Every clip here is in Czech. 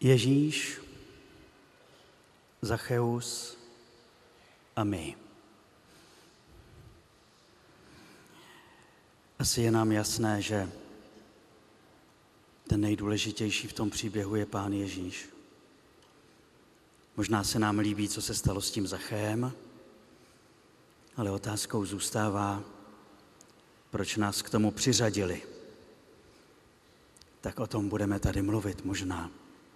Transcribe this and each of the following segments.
Ježíš, Zacheus a my. Asi je nám jasné, že ten nejdůležitější v tom příběhu je Pán Ježíš. Možná se nám líbí, co se stalo s tím Zachéem, ale otázkou zůstává, proč nás k tomu přiřadili. Tak o tom budeme tady mluvit možná.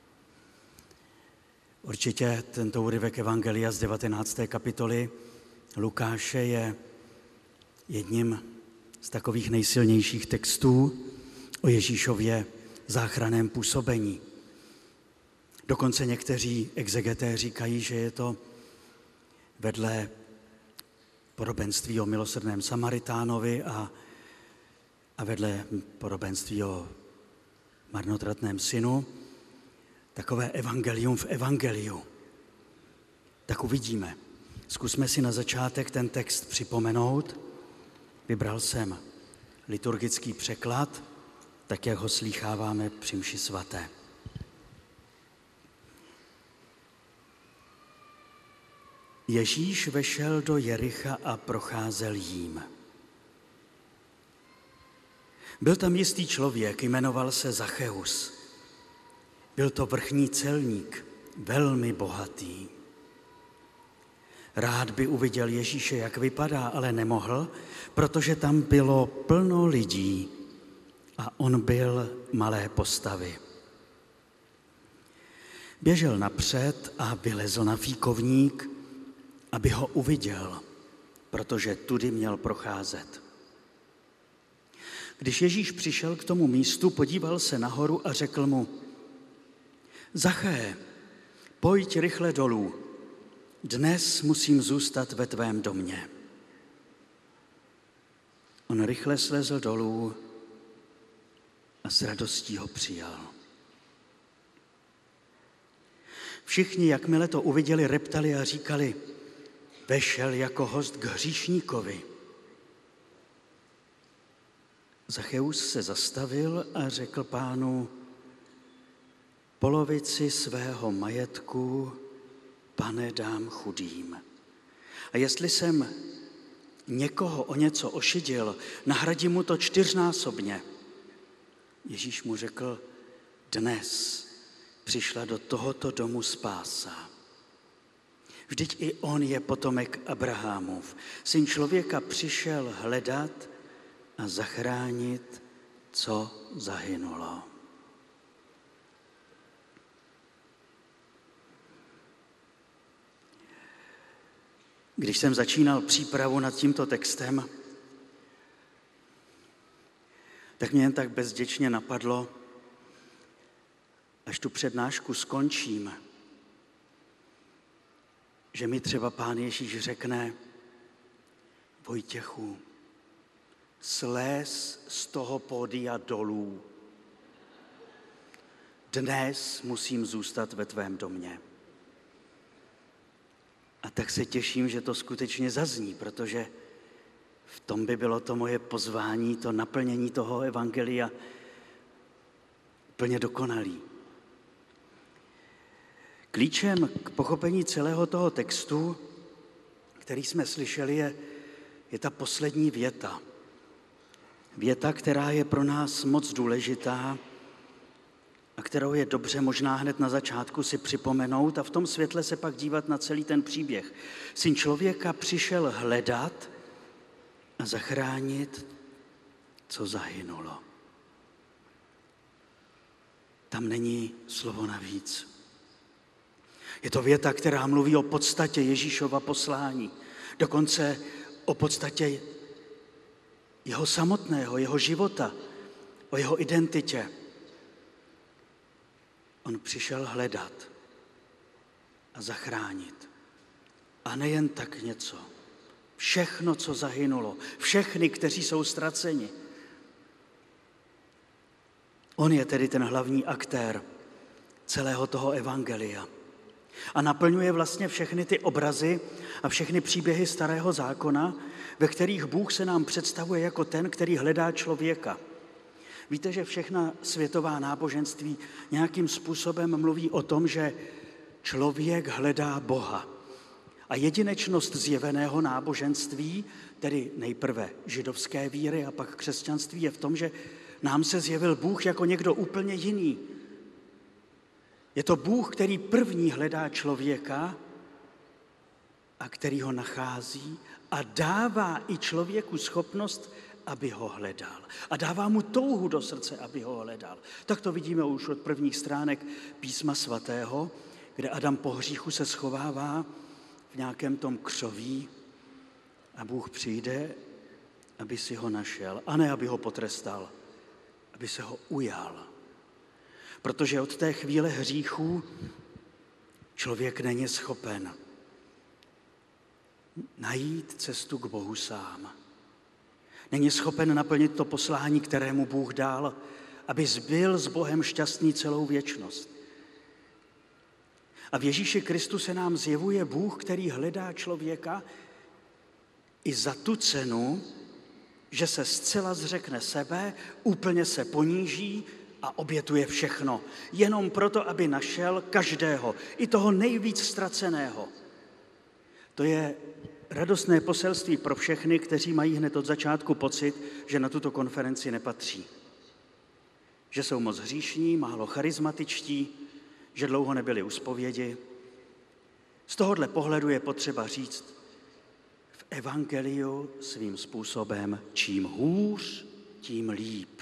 Určitě tento úryvek Evangelia z 19. kapitoly Lukáše je jedním z takových nejsilnějších textů o Ježíšově záchranném působení. Dokonce někteří exegeté říkají, že je to vedle podobenství o milosrdném Samaritánovi a vedle podobenství o marnotratném synu, takové evangelium v evangeliu. Tak uvidíme. Zkusme si na začátek ten text připomenout. Vybral jsem liturgický překlad, tak jak ho slýcháváme při mši svaté. Ježíš vešel do Jericha a procházel jím. Byl tam jistý člověk, jmenoval se Zacheus. Byl to vrchní celník, velmi bohatý. Rád by uviděl Ježíše, jak vypadá, ale nemohl, protože tam bylo plno lidí a on byl malé postavy. Běžel napřed a vylezl na fíkovník, aby ho uviděl, protože tudy měl procházet. Když Ježíš přišel k tomu místu, podíval se nahoru a řekl mu: Zaché, pojď rychle dolů, dnes musím zůstat ve tvém domě. On rychle slezl dolů a s radostí ho přijal. Všichni, jakmile to uviděli, reptali a říkali: vešel jako host k hříšníkovi. Zacheus se zastavil a řekl Pánu: polovici svého majetku, Pane, dám chudým. A jestli jsem někoho o něco ošidil, nahradím mu to 4násobně. Ježíš mu řekl: dnes přišla do tohoto domu spása. Vždyť i on je potomek Abrahamův. Syn člověka přišel hledat a zachránit, co zahynulo. Když jsem začínal přípravu nad tímto textem, tak mě jen tak bezděčně napadlo, až tu přednášku skončím, že mi třeba Pán Ježíš řekne: Vojtěchu, sléz z toho pódia dolů. Dnes musím zůstat ve tvém domě. A tak se těším, že to skutečně zazní, protože v tom by bylo to moje pozvání, to naplnění toho evangelia úplně dokonalý. Klíčem k pochopení celého toho textu, který jsme slyšeli, je ta poslední věta. Věta, která je pro nás moc důležitá a kterou je dobře možná hned na začátku si připomenout a v tom světle se pak dívat na celý ten příběh. Syn člověka přišel hledat a zachránit, co zahynulo. Tam není slovo navíc. Je to věta, která mluví o podstatě Ježíšova poslání, dokonce o podstatě jeho samotného, jeho života, o jeho identitě. On přišel hledat a zachránit. A nejen tak něco. Všechno, co zahynulo. Všechny, kteří jsou ztraceni. On je tedy ten hlavní aktér celého toho evangelia. A naplňuje vlastně všechny ty obrazy a všechny příběhy Starého zákona, ve kterých Bůh se nám představuje jako ten, který hledá člověka. Víte, že všechna světová náboženství nějakým způsobem mluví o tom, že člověk hledá Boha. A jedinečnost zjeveného náboženství, tedy nejprve židovské víry a pak křesťanství, je v tom, že nám se zjevil Bůh jako někdo úplně jiný. Je to Bůh, který první hledá člověka a který ho nachází a dává i člověku schopnost, aby ho hledal. A dává mu touhu do srdce, aby ho hledal. Tak to vidíme už od prvních stránek Písma svatého, kde Adam po hříchu se schovává v nějakém tom křoví a Bůh přijde, aby si ho našel, a ne aby ho potrestal, aby se ho ujal. Protože od té chvíle hříchu člověk není schopen najít cestu k Bohu sám. Není schopen naplnit to poslání, kterému Bůh dal, aby byl s Bohem šťastný celou věčnost. A v Ježíši Kristu se nám zjevuje Bůh, který hledá člověka i za tu cenu, že se zcela zřekne sebe, úplně se poníží a obětuje všechno. Jenom proto, aby našel každého, i toho nejvíc ztraceného. To je radostné poselství pro všechny, kteří mají hned od začátku pocit, že na tuto konferenci nepatří. Že jsou moc hříšní, málo charismatičtí, že dlouho nebyli u zpovědi. Z tohohle pohledu je potřeba říct v evangeliu svým způsobem, čím hůř, tím líp.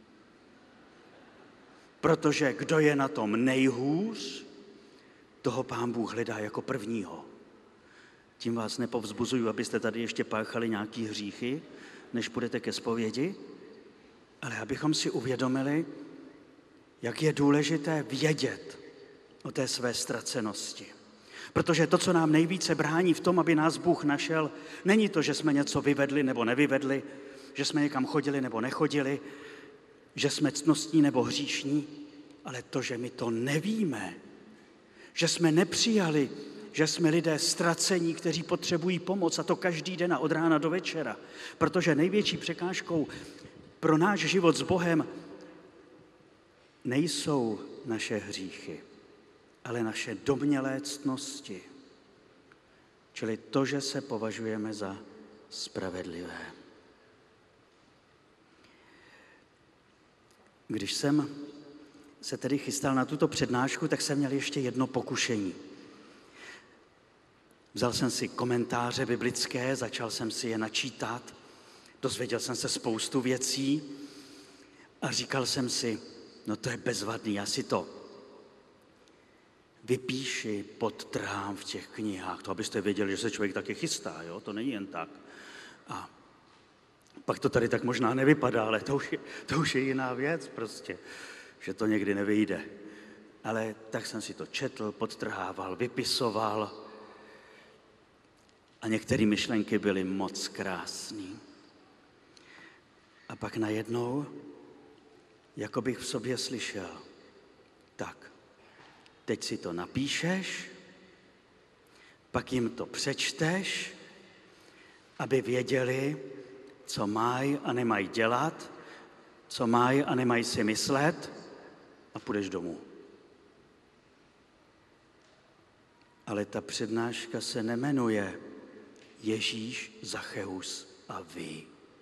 Protože kdo je na tom nejhůř, toho Pán Bůh hledá jako prvního. Tím vás nepovzbuzuju, abyste tady ještě páchali nějaký hříchy, než půjdete ke zpovědi, ale abychom si uvědomili, jak je důležité vědět o té své ztracenosti. Protože to, co nám nejvíce brání v tom, aby nás Bůh našel, není to, že jsme něco vyvedli nebo nevyvedli, že jsme někam chodili nebo nechodili, že jsme ctnostní nebo hříšní, ale to, že my to nevíme, že jsme nepřijali, že jsme lidé ztracení, kteří potřebují pomoc, a to každý den a od rána do večera. Protože největší překážkou pro náš život s Bohem nejsou naše hříchy, ale naše domnělé ctnosti. Čili to, že se považujeme za spravedlivé. Když jsem se tedy chystal na tuto přednášku, tak jsem měl ještě jedno pokušení. Vzal jsem si komentáře biblické, začal jsem si je načítat, dozvěděl jsem se spoustu věcí a říkal jsem si, no to je bezvadný, já si to vypíši, podtrhám v těch knihách, to abyste věděli, že se člověk taky chystá, jo? To není jen tak. A pak to tady tak možná nevypadá, ale to už je jiná věc prostě, že to někdy nevyjde. Ale tak jsem si to četl, podtrhával, vypisoval a některé myšlenky byly moc krásné. A pak najednou, jako bych v sobě slyšel, tak, teď si to napíšeš, pak jim to přečteš, aby věděli, co mají a nemají dělat, co mají a nemají si myslet, a půjdeš domů. Ale ta přednáška se nemenuje Ježíš, Zacheus a vy.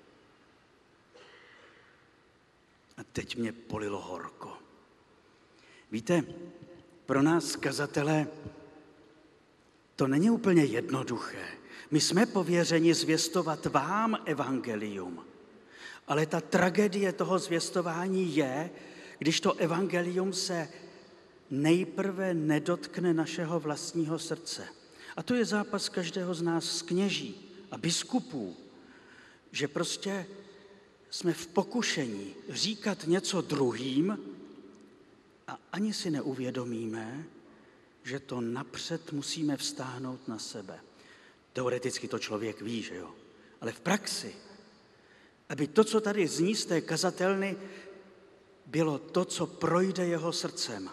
A teď mě polilo horko. Víte, pro nás kazatele to není úplně jednoduché. My jsme pověřeni zvěstovat vám evangelium, ale ta tragédie toho zvěstování je, když to evangelium se nejprve nedotkne našeho vlastního srdce. A to je zápas každého z nás s kněží a biskupů, že prostě jsme v pokušení říkat něco druhým a ani si neuvědomíme, že to napřed musíme vztáhnout na sebe. Teoreticky to člověk ví, že jo? Ale v praxi, aby to, co tady zní z té kazatelny, bylo to, co projde jeho srdcem.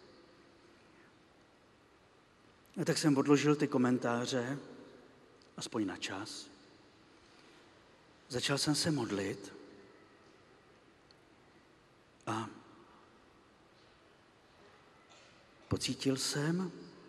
A tak jsem odložil ty komentáře, aspoň na čas. Začal jsem se modlit pocítil jsem,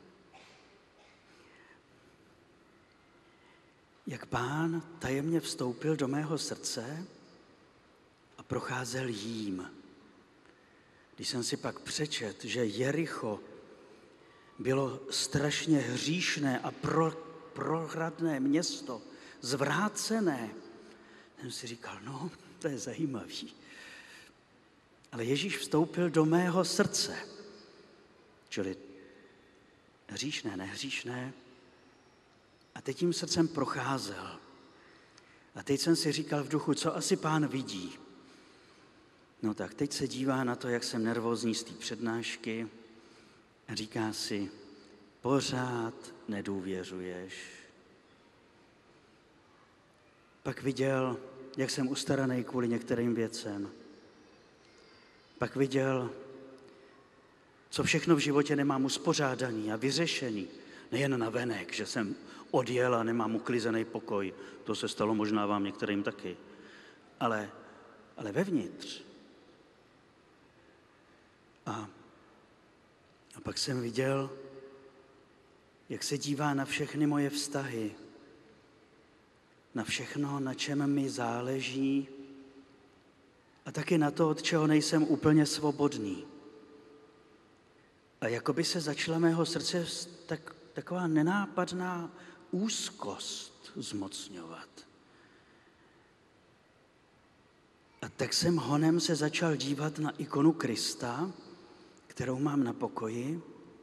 jak Pán tajemně vstoupil do mého srdce a procházel jím. Když jsem si pak přečet, že Jericho bylo strašně hříšné a prohradné město, zvrácené, jsem si říkal, no, to je zajímavý. Ale Ježíš vstoupil do mého srdce, čili hříšné, nehříšné, a teď tím srdcem procházel. A teď jsem si říkal v duchu, co asi Pán vidí. No tak teď se dívá na to, jak jsem nervózní z té přednášky a říká si, pořád nedůvěřuješ. Pak viděl, jak jsem ustaraný kvůli některým věcem. Pak viděl, co všechno v životě nemám uspořádaný a vyřešený. Nejen na venek, že jsem odjel a nemám uklizený pokoj. To se stalo možná vám některým taky. Ale vevnitř. A pak jsem viděl, jak se dívá na všechny moje vztahy, na všechno, na čem mi záleží a taky na to, od čeho nejsem úplně svobodný. A jakoby se začala mého srdce taková nenápadná úzkost zmocňovat. A tak jsem honem se začal dívat na ikonu Krista, kterou mám na pokoji.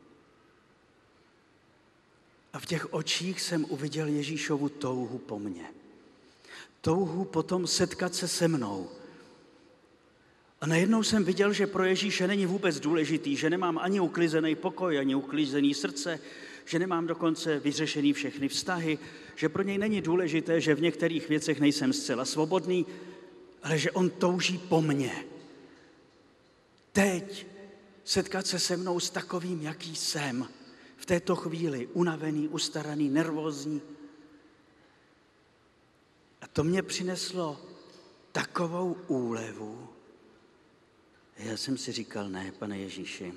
A v těch očích jsem uviděl Ježíšovu touhu po mně. Touhu potom setkat se se mnou. A najednou jsem viděl, že pro Ježíše není vůbec důležitý, že nemám ani uklizený pokoj, ani uklizený srdce, že nemám dokonce vyřešený všechny vztahy, že pro něj není důležité, že v některých věcech nejsem zcela svobodný, ale že on touží po mně. Teď setkat se se mnou s takovým, jaký jsem, v této chvíli unavený, ustaraný, nervózní. A to mě přineslo takovou úlevu. Já jsem si říkal, ne, Pane Ježíši.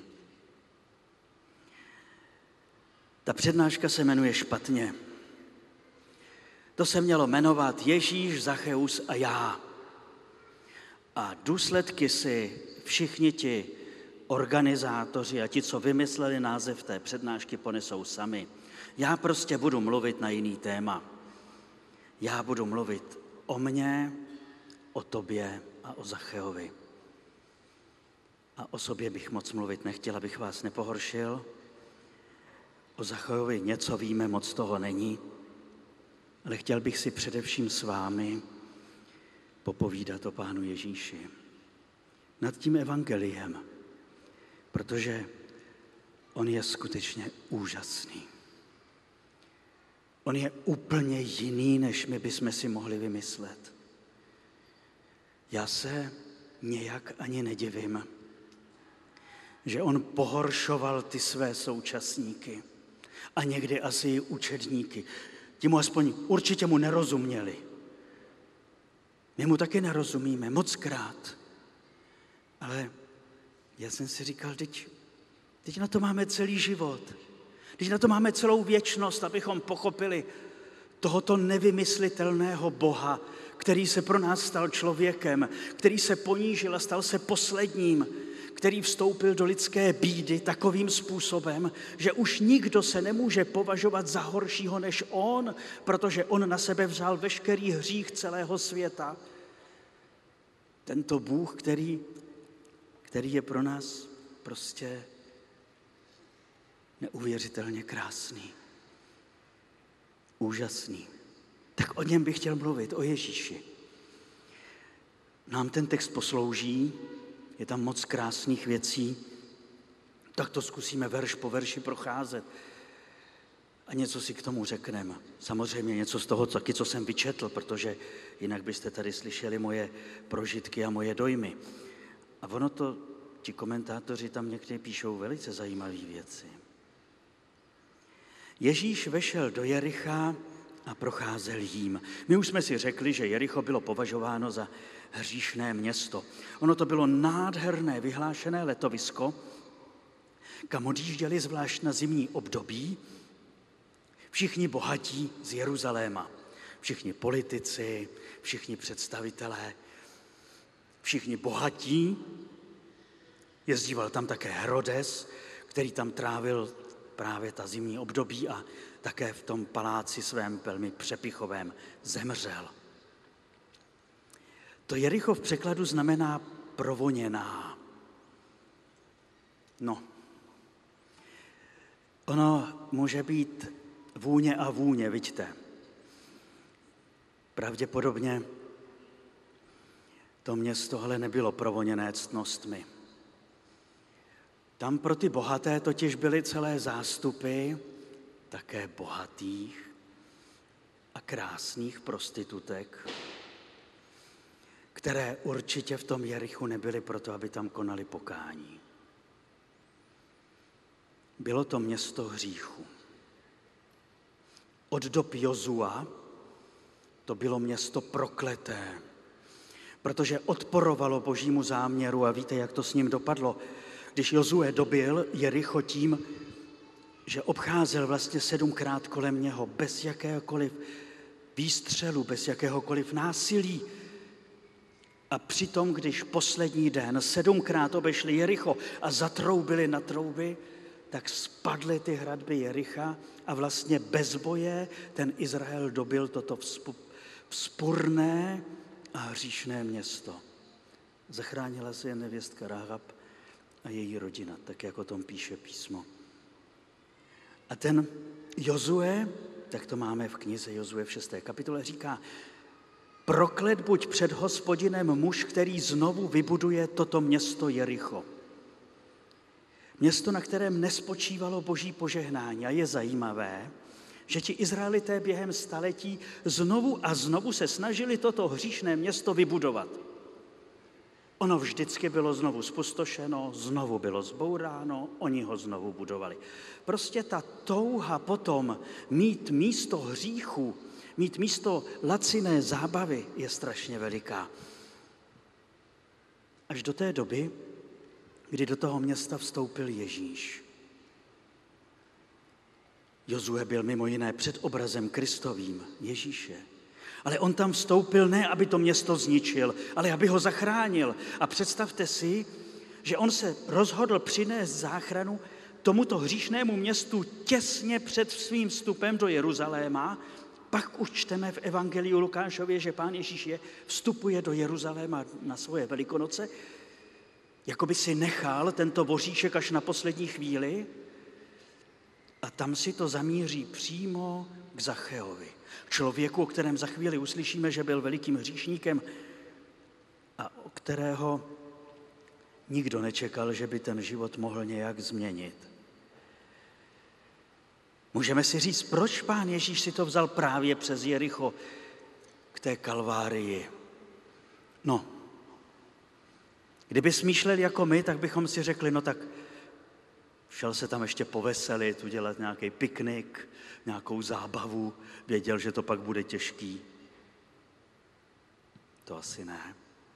Ta přednáška se jmenuje špatně. To se mělo jmenovat Ježíš, Zacheus a já. A důsledky si všichni ti organizátoři a ti, co vymysleli název té přednášky, ponesou sami. Já prostě budu mluvit na jiný téma. Já budu mluvit o mně, o tobě a o Zacheovi. A o sobě bych moc mluvit nechtěl, abych vás nepohoršil. O Zacheovi něco víme, moc toho není, ale chtěl bych si především s vámi popovídat o Pánu Ježíši. Nad tím evangeliem, protože on je skutečně úžasný. On je úplně jiný, než my bychom si mohli vymyslet. Já se nějak ani nedivím, že on pohoršoval ty své současníky a někdy asi i učedníky. Ti mu aspoň určitě mu nerozuměli. My mu taky nerozumíme, mockrát. Ale já jsem si říkal, teď na to máme celý život. Teď na to máme celou věčnost, abychom pochopili tohoto nevymyslitelného Boha, který se pro nás stal člověkem, který se ponížil a stal se posledním, který vstoupil do lidské bídy takovým způsobem, že už nikdo se nemůže považovat za horšího než on, protože on na sebe vzal veškerý hřích celého světa. Tento Bůh, který je pro nás prostě neuvěřitelně krásný, úžasný. Tak o něm bych chtěl mluvit, o Ježíši. Nám ten text poslouží, je tam moc krásných věcí, tak to zkusíme verš po verši procházet a něco si k tomu řekneme. Samozřejmě něco z toho, co jsem vyčetl, protože jinak byste tady slyšeli moje prožitky a moje dojmy. A ono to, ti komentátoři tam někdy píšou velice zajímavé věci. Ježíš vešel do Jericha a procházel jím. My už jsme si řekli, že Jericho bylo považováno za hříšné město. Ono to bylo nádherné vyhlášené letovisko, kam odjížděli zvlášť na zimní období všichni bohatí z Jeruzaléma. Všichni politici, všichni představitelé, všichni bohatí. Jezdíval tam také Herodes, který tam trávil právě ta zimní období a také v tom paláci svém velmi přepichovém zemřel. To Jericho v překladu znamená provoněná. No, ono může být vůně a vůně, vidíte. Pravděpodobně to město ale nebylo provoněné ctnostmi. Tam pro ty bohaté totiž byly celé zástupy také bohatých a krásných prostitutek, které určitě v tom Jerichu nebyly proto, aby tam konali pokání. Bylo to město hříchu. Od dob Jozua to bylo město prokleté, protože odporovalo božímu záměru a víte, jak to s ním dopadlo. Když Jozue dobil Jericho tím, že obcházel vlastně 7krát kolem něho bez jakéhokoliv výstřelu, bez jakéhokoliv násilí. A přitom, když poslední den 7krát obešli Jericho a zatroubili na trouby, tak spadly ty hradby Jericha a vlastně bez boje ten Izrael dobil toto vzpurné a hříšné město. Zachránila se jen nevěstka Rahab a její rodina, tak jak o tom píše písmo. A ten Jozue, tak to máme v knize Jozue v 6. kapitole, říká: proklet buď před Hospodinem muž, který znovu vybuduje toto město Jericho. Město, na kterém nespočívalo boží požehnání. A je zajímavé, že ti Izraelité během staletí znovu a znovu se snažili toto hříšné město vybudovat. Ono vždycky bylo znovu zpustošeno, znovu bylo zbouráno, oni ho znovu budovali. Prostě ta touha potom mít místo hříchu, mít místo laciné zábavy je strašně veliká. Až do té doby, kdy do toho města vstoupil Ježíš. Jozue byl mimo jiné před obrazem Kristovým, Ježíše. Ale on tam vstoupil ne, aby to město zničil, ale aby ho zachránil. A představte si, že on se rozhodl přinést záchranu tomuto hříšnému městu těsně před svým vstupem do Jeruzaléma. Pak už čteme v Evangeliu Lukášově, že Pán Ježíš vstupuje do Jeruzaléma na svoje Velikonoce, jako by si nechal tento voříšek až na poslední chvíli a tam si to zamíří přímo k Zacheovi. Člověku, o kterém za chvíli uslyšíme, že byl velikým hříšníkem a o kterého nikdo nečekal, že by ten život mohl nějak změnit. Můžeme si říct, proč Pán Ježíš si to vzal právě přes Jericho k té Kalvárii. No, kdyby smýšleli jako my, tak bychom si řekli, no tak šel se tam ještě poveselit, udělat nějaký piknik, nějakou zábavu, věděl, že to pak bude těžký. To asi ne.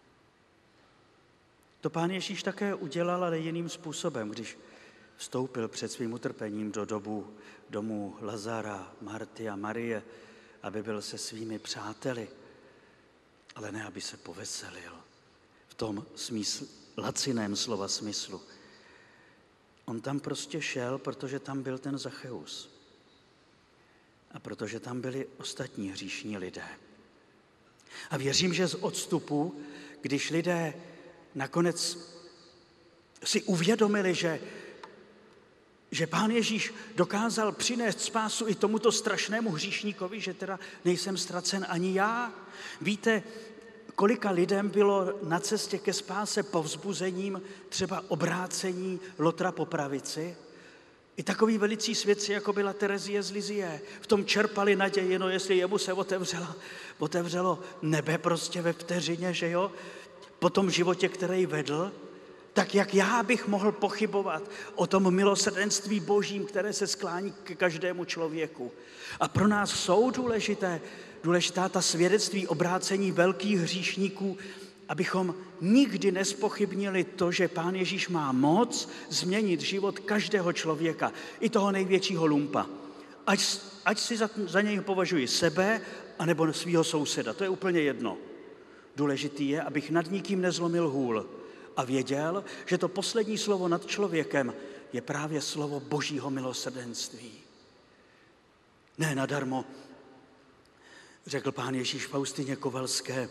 To Pán Ježíš také udělal, ale jiným způsobem, když vstoupil před svým utrpením do domu Lazara, Marty a Marie, aby byl se svými přáteli, ale ne, aby se poveselil v tom laciném slova smyslu. On tam prostě šel, protože tam byl ten Zacheus. A protože tam byli ostatní hříšní lidé. A věřím, že z odstupu, když lidé nakonec si uvědomili, že Pán Ježíš dokázal přinést spásu i tomuto strašnému hříšníkovi, že teda nejsem ztracen ani já. Víte, kolika lidem bylo na cestě ke spáse povzbuzením třeba obrácení Lotra po pravici? I takoví velicí svědci, jako byla Terezie z Lizie, v tom čerpali naději, no jestli jemu se otevřelo nebe prostě ve vteřině, že jo, po tom životě, který vedl, tak jak já bych mohl pochybovat o tom milosrdenství Božím, které se sklání k každému člověku. A pro nás jsou důležitá ta svědectví obrácení velkých hříšníků abychom nikdy nespochybnili to, že Pán Ježíš má moc změnit život každého člověka, i toho největšího lumpa. Ať si za něj považuji sebe, anebo svýho souseda, to je úplně jedno. Důležitý je, abych nad nikým nezlomil hůl a věděl, že to poslední slovo nad člověkem je právě slovo Božího milosrdenství. Ne nadarmo řekl Pán Ježíš Faustině Kovalské,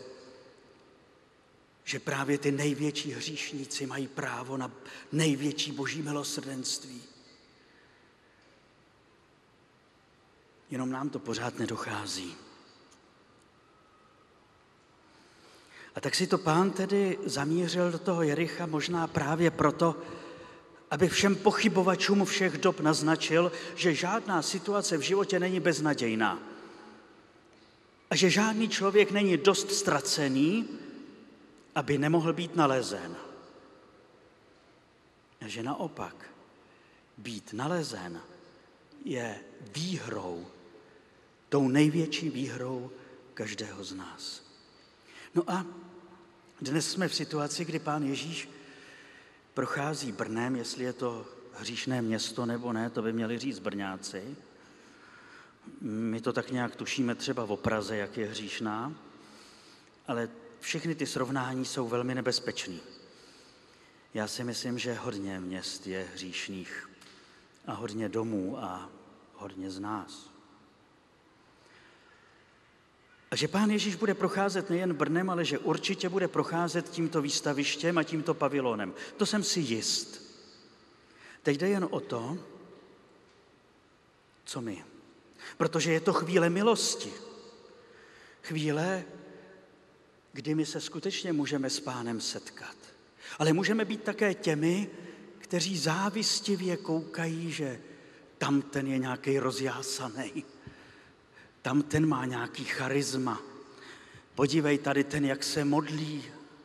že právě ty největší hříšníci mají právo na největší Boží milosrdenství. Jenom nám to pořád nedochází. A tak si to Pán tedy zamířil do toho Jericha možná právě proto, aby všem pochybovačům všech dob naznačil, že žádná situace v životě není beznadějná. A že žádný člověk není dost ztracený, aby nemohl být nalezen. A že naopak být nalezen je výhrou, tou největší výhrou každého z nás. No a dnes jsme v situaci, kdy Pán Ježíš prochází Brnem, jestli je to hříšné město nebo ne, to by měli říct Brňáci. My to tak nějak tušíme třeba o Praze, jak je hříšná, ale všechny ty srovnání jsou velmi nebezpečný. Já si myslím, že hodně měst je hříšných a hodně domů a hodně z nás. A že Pán Ježíš bude procházet nejen Brnem, ale že určitě bude procházet tímto výstavištěm a tímto pavilonem. To jsem si jist. Teď jde jen o to, co my. Protože je to chvíle milosti. Chvíle, kdy my se skutečně můžeme s Pánem setkat. Ale můžeme být také těmi, kteří závistivě koukají, že tamten je nějaký rozjásaný, tamten má nějaký charisma. Podívej tady ten, jak se modlí.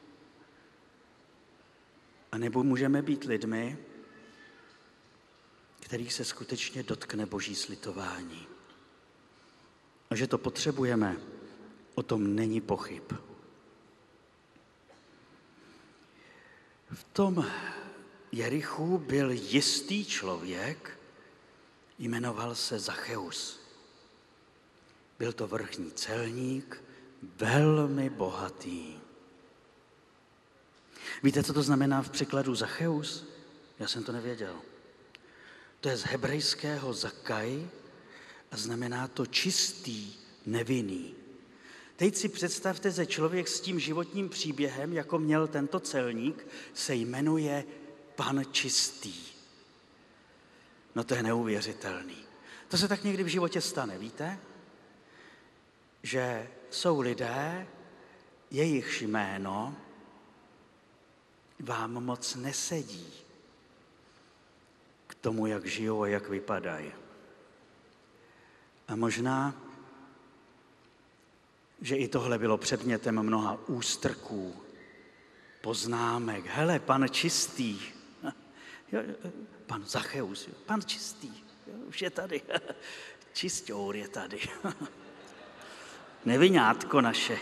A nebo můžeme být lidmi, kterých se skutečně dotkne Boží slitování. A že to potřebujeme, o tom není pochyb. V tom Jerichu byl jistý člověk, jmenoval se Zacheus. Byl to vrchní celník, velmi bohatý. Víte, co to znamená v překladu Zacheus? Já jsem to nevěděl. To je z hebrejského zakaj a znamená to čistý, nevinný. Teď si představte, že člověk s tím životním příběhem, jako měl tento celník, se jmenuje Pan Čistý. No to je neuvěřitelný. To se tak někdy v životě stane, víte? Že jsou lidé, jejichž jméno vám moc nesedí k tomu, jak žijou a jak vypadají. A možná, že i tohle bylo předmětem mnoha ústrků, poznámek. Hele, Pan Čistý, pan Zacheus, Pan Čistý, už je tady, čisťour je tady. Neviňátko naše.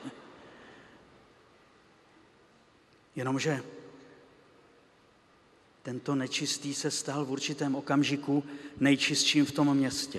Jenomže tento nečistý se stal v určitém okamžiku nejčistším v tom městě.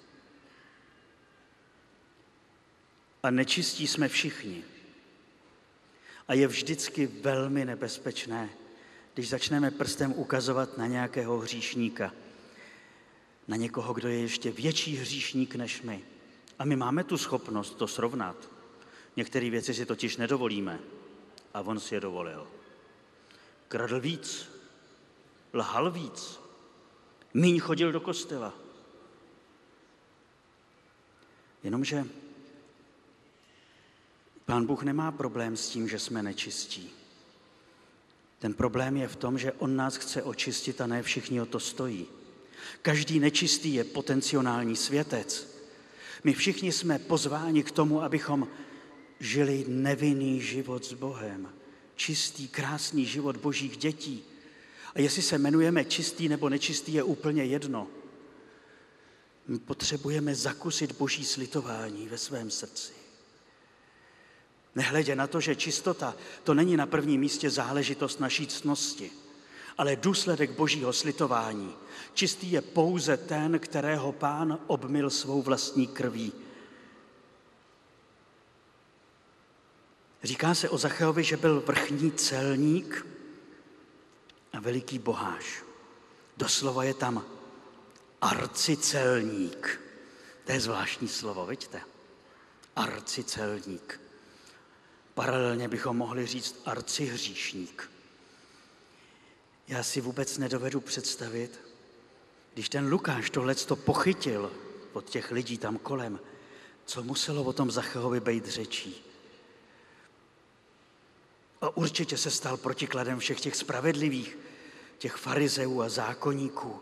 A nečistí jsme všichni. A je vždycky velmi nebezpečné, když začneme prstem ukazovat na nějakého hříšníka, na někoho, kdo je ještě větší hříšník než my. A my máme tu schopnost to srovnat. Některé věci si totiž nedovolíme. A on si je dovolil. Kradl víc, lhal víc, míň chodil do kostela. Jenomže Pán Bůh nemá problém s tím, že jsme nečistí. Ten problém je v tom, že on nás chce očistit a ne všichni o to stojí. Každý nečistý je potenciální světec. My všichni jsme pozváni k tomu, abychom žili nevinný život s Bohem. Čistý, krásný život Božích dětí. A jestli se jmenujeme čistý nebo nečistý, je úplně jedno. My potřebujeme zakusit Boží slitování ve svém srdci. Nehledě na to, že čistota to není na prvním místě záležitost naší ctnosti, ale důsledek božího slitování. Čistý je pouze ten, kterého Pán obmyl svou vlastní krví. Říká se o Zacheovi, že byl vrchní celník a veliký boháš. Doslova je tam arcicelník. To je zvláštní slovo, vidíte? Arcicelník. Paralelně bychom mohli říct arcihříšník. Já si vůbec nedovedu představit, když ten Lukáš tohleto pochytil od těch lidí tam kolem, co muselo o tom Zacheovi být řečí. A určitě se stal protikladem všech těch spravedlivých, těch farizeů a zákonníků.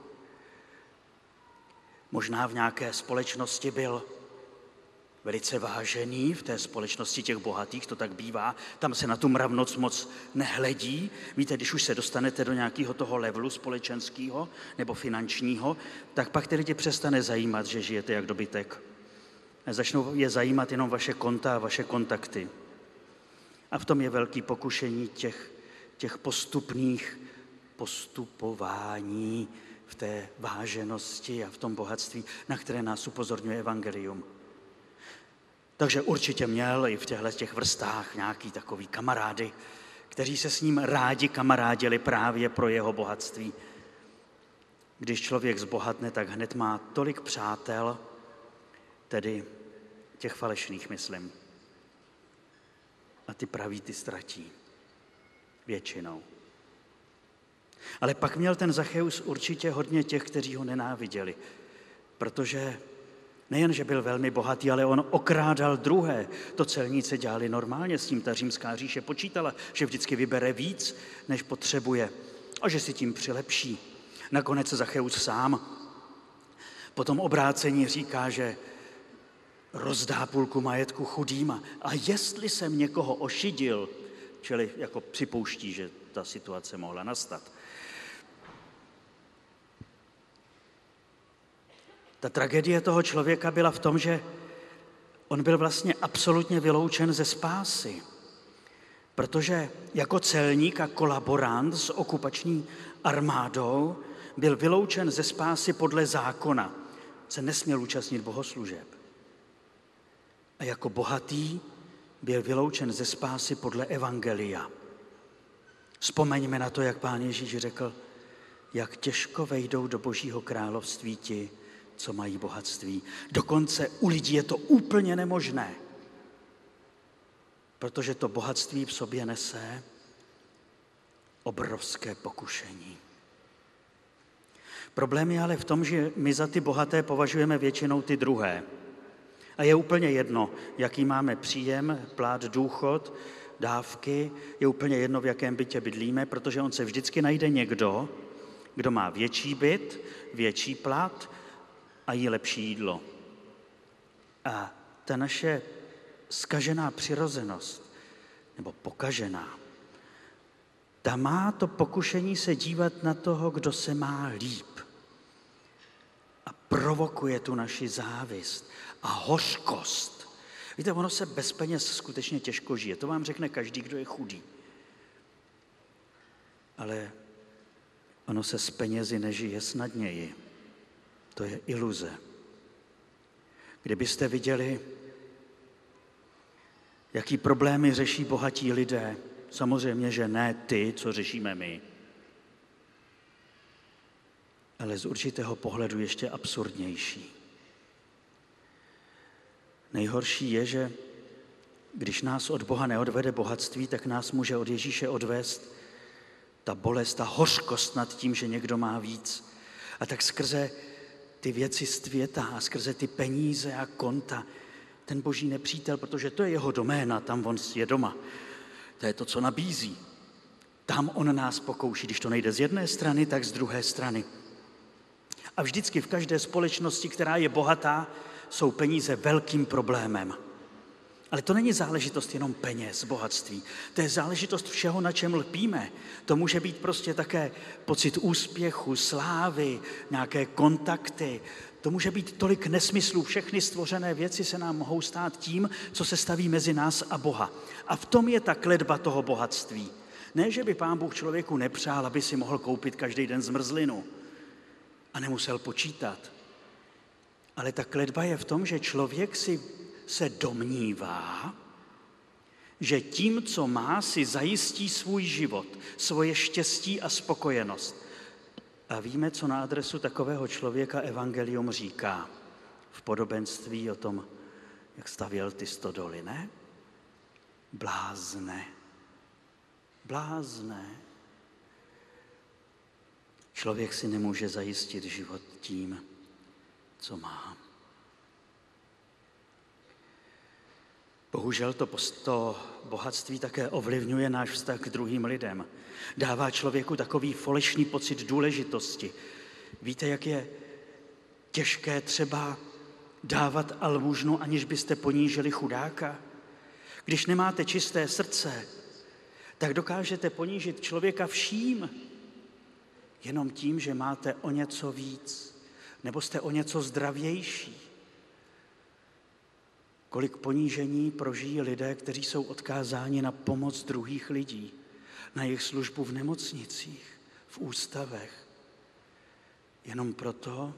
Možná v nějaké společnosti byl velice vážený, v té společnosti těch bohatých, to tak bývá, tam se na tu mravnost moc nehledí. Víte, když už se dostanete do nějakého toho levelu společenského nebo finančního, tak pak ty lidi přestane zajímat, že žijete jak dobytek. Začnou je zajímat jenom vaše konta a vaše kontakty. A v tom je velký pokušení těch postupných postupování v té váženosti a v tom bohatství, na které nás upozorňuje evangelium. Takže určitě měl i v těch vrstách nějaký takový kamarády, kteří se s ním rádi kamarádili právě pro jeho bohatství. Když člověk zbohatne, tak hned má tolik přátel, tedy těch falešných, myslím. A ty praví, ty ztratí. Většinou. Ale pak měl ten Zacheus určitě hodně těch, kteří ho nenáviděli, protože nejen, že byl velmi bohatý, ale on okrádal druhé. To celníci dělali normálně, s tím ta římská říše počítala, že vždycky vybere víc, než potřebuje a že si tím přilepší. Nakonec Zacheus sám po tom obrácení říká, že rozdá půlku majetku chudým a jestli jsem někoho ošidil, čili jako připouští, že ta situace mohla nastat. Ta tragédie toho člověka byla v tom, že on byl vlastně absolutně vyloučen ze spásy, protože jako celník a kolaborant s okupační armádou byl vyloučen ze spásy podle zákona, se nesměl účastnit bohoslužeb. A jako bohatý byl vyloučen ze spásy podle evangelia. Vzpomeňme na to, jak Pán Ježíš řekl, jak těžko vejdou do Božího království ti, co mají bohatství. Dokonce u lidí je to úplně nemožné, protože to bohatství v sobě nese obrovské pokušení. Problém je ale v tom, že my za ty bohaté považujeme většinou ty druhé. A je úplně jedno, jaký máme příjem, plat, důchod, dávky, je úplně jedno, v jakém bytě bydlíme, protože on se vždycky najde někdo, kdo má větší byt, větší plat a jí lepší jídlo. A ta naše zkažená přirozenost, nebo pokažená, ta má to pokušení se dívat na toho, kdo se má líp. A provokuje tu naši závist a hořkost. Víte, ono se bez peněz skutečně těžko žije. To vám řekne každý, kdo je chudý. Ale ono se s penězi nežije snadněji. To je iluze. Kdybyste viděli, jaký problémy řeší bohatí lidé, samozřejmě, že ne ty, co řešíme my, ale z určitého pohledu ještě absurdnější. Nejhorší je, že když nás od Boha neodvede bohatství, tak nás může od Ježíše odvést ta bolest, ta hořkost nad tím, že někdo má víc. A tak skrze ty věci světa a skrze ty peníze a konta, ten boží nepřítel, protože to je jeho doména, tam on je doma. To je to, co nabízí. Tam on nás pokouší, když to nejde z jedné strany, tak z druhé strany. A vždycky v každé společnosti, která je bohatá, jsou peníze velkým problémem. Ale to není záležitost jenom peněz, bohatství. To je záležitost všeho, na čem lpíme. To může být prostě také pocit úspěchu, slávy, nějaké kontakty. To může být tolik nesmyslů. Všechny stvořené věci se nám mohou stát tím, co se staví mezi nás a Boha. A v tom je ta kletba toho bohatství. Ne, že by Pán Bůh člověku nepřál, aby si mohl koupit každý den zmrzlinu a nemusel počítat. Ale ta kletba je v tom, že člověk se domnívá, že tím, co má, si zajistí svůj život, svoje štěstí a spokojenost. A víme, co na adresu takového člověka evangelium říká v podobenství o tom, jak stavěl ty stodoly, ne? Blázne. Blázne. Člověk si nemůže zajistit život tím, co má. Bohužel to bohatství také ovlivňuje náš vztah k druhým lidem. Dává člověku takový falešný pocit důležitosti. Víte, jak je těžké třeba dávat almužnu, aniž byste ponížili chudáka? Když nemáte čisté srdce, tak dokážete ponížit člověka vším, jenom tím, že máte o něco víc, nebo jste o něco zdravější. Kolik ponížení prožijí lidé, kteří jsou odkázáni na pomoc druhých lidí, na jejich službu v nemocnicích, v ústavech, jenom proto,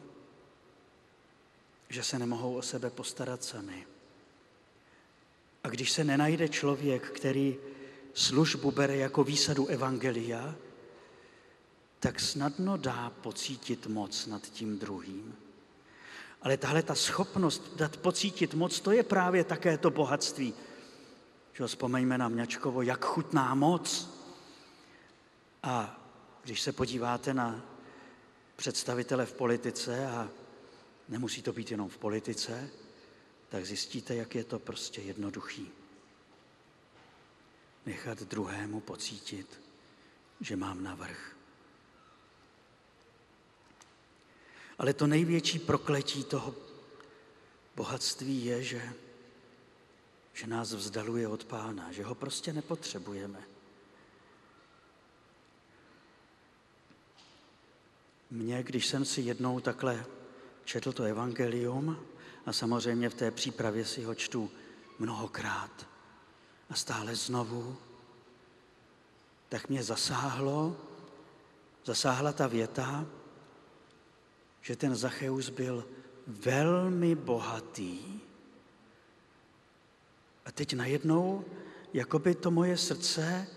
že se nemohou o sebe postarat sami. A když se nenajde člověk, který službu bere jako výsadu evangelia, tak snadno dá pocítit moc nad tím druhým. Ale tahle ta schopnost dát pocítit moc, to je právě také to bohatství. Že vzpomeňme na Mňačkovo, jak chutná moc. A když se podíváte na představitele v politice, a nemusí to být jenom v politice, tak zjistíte, jak je to prostě jednoduchý. Nechat druhému pocítit, že mám navrch. Ale to největší prokletí toho bohatství je, že nás vzdaluje od Pána, že ho prostě nepotřebujeme. Mně, když jsem si jednou takhle četl to evangelium, a samozřejmě v té přípravě si ho čtu mnohokrát a stále znovu, tak mě zasáhla ta věta, že ten Zacheus byl velmi bohatý. A teď najednou, jakoby to moje srdce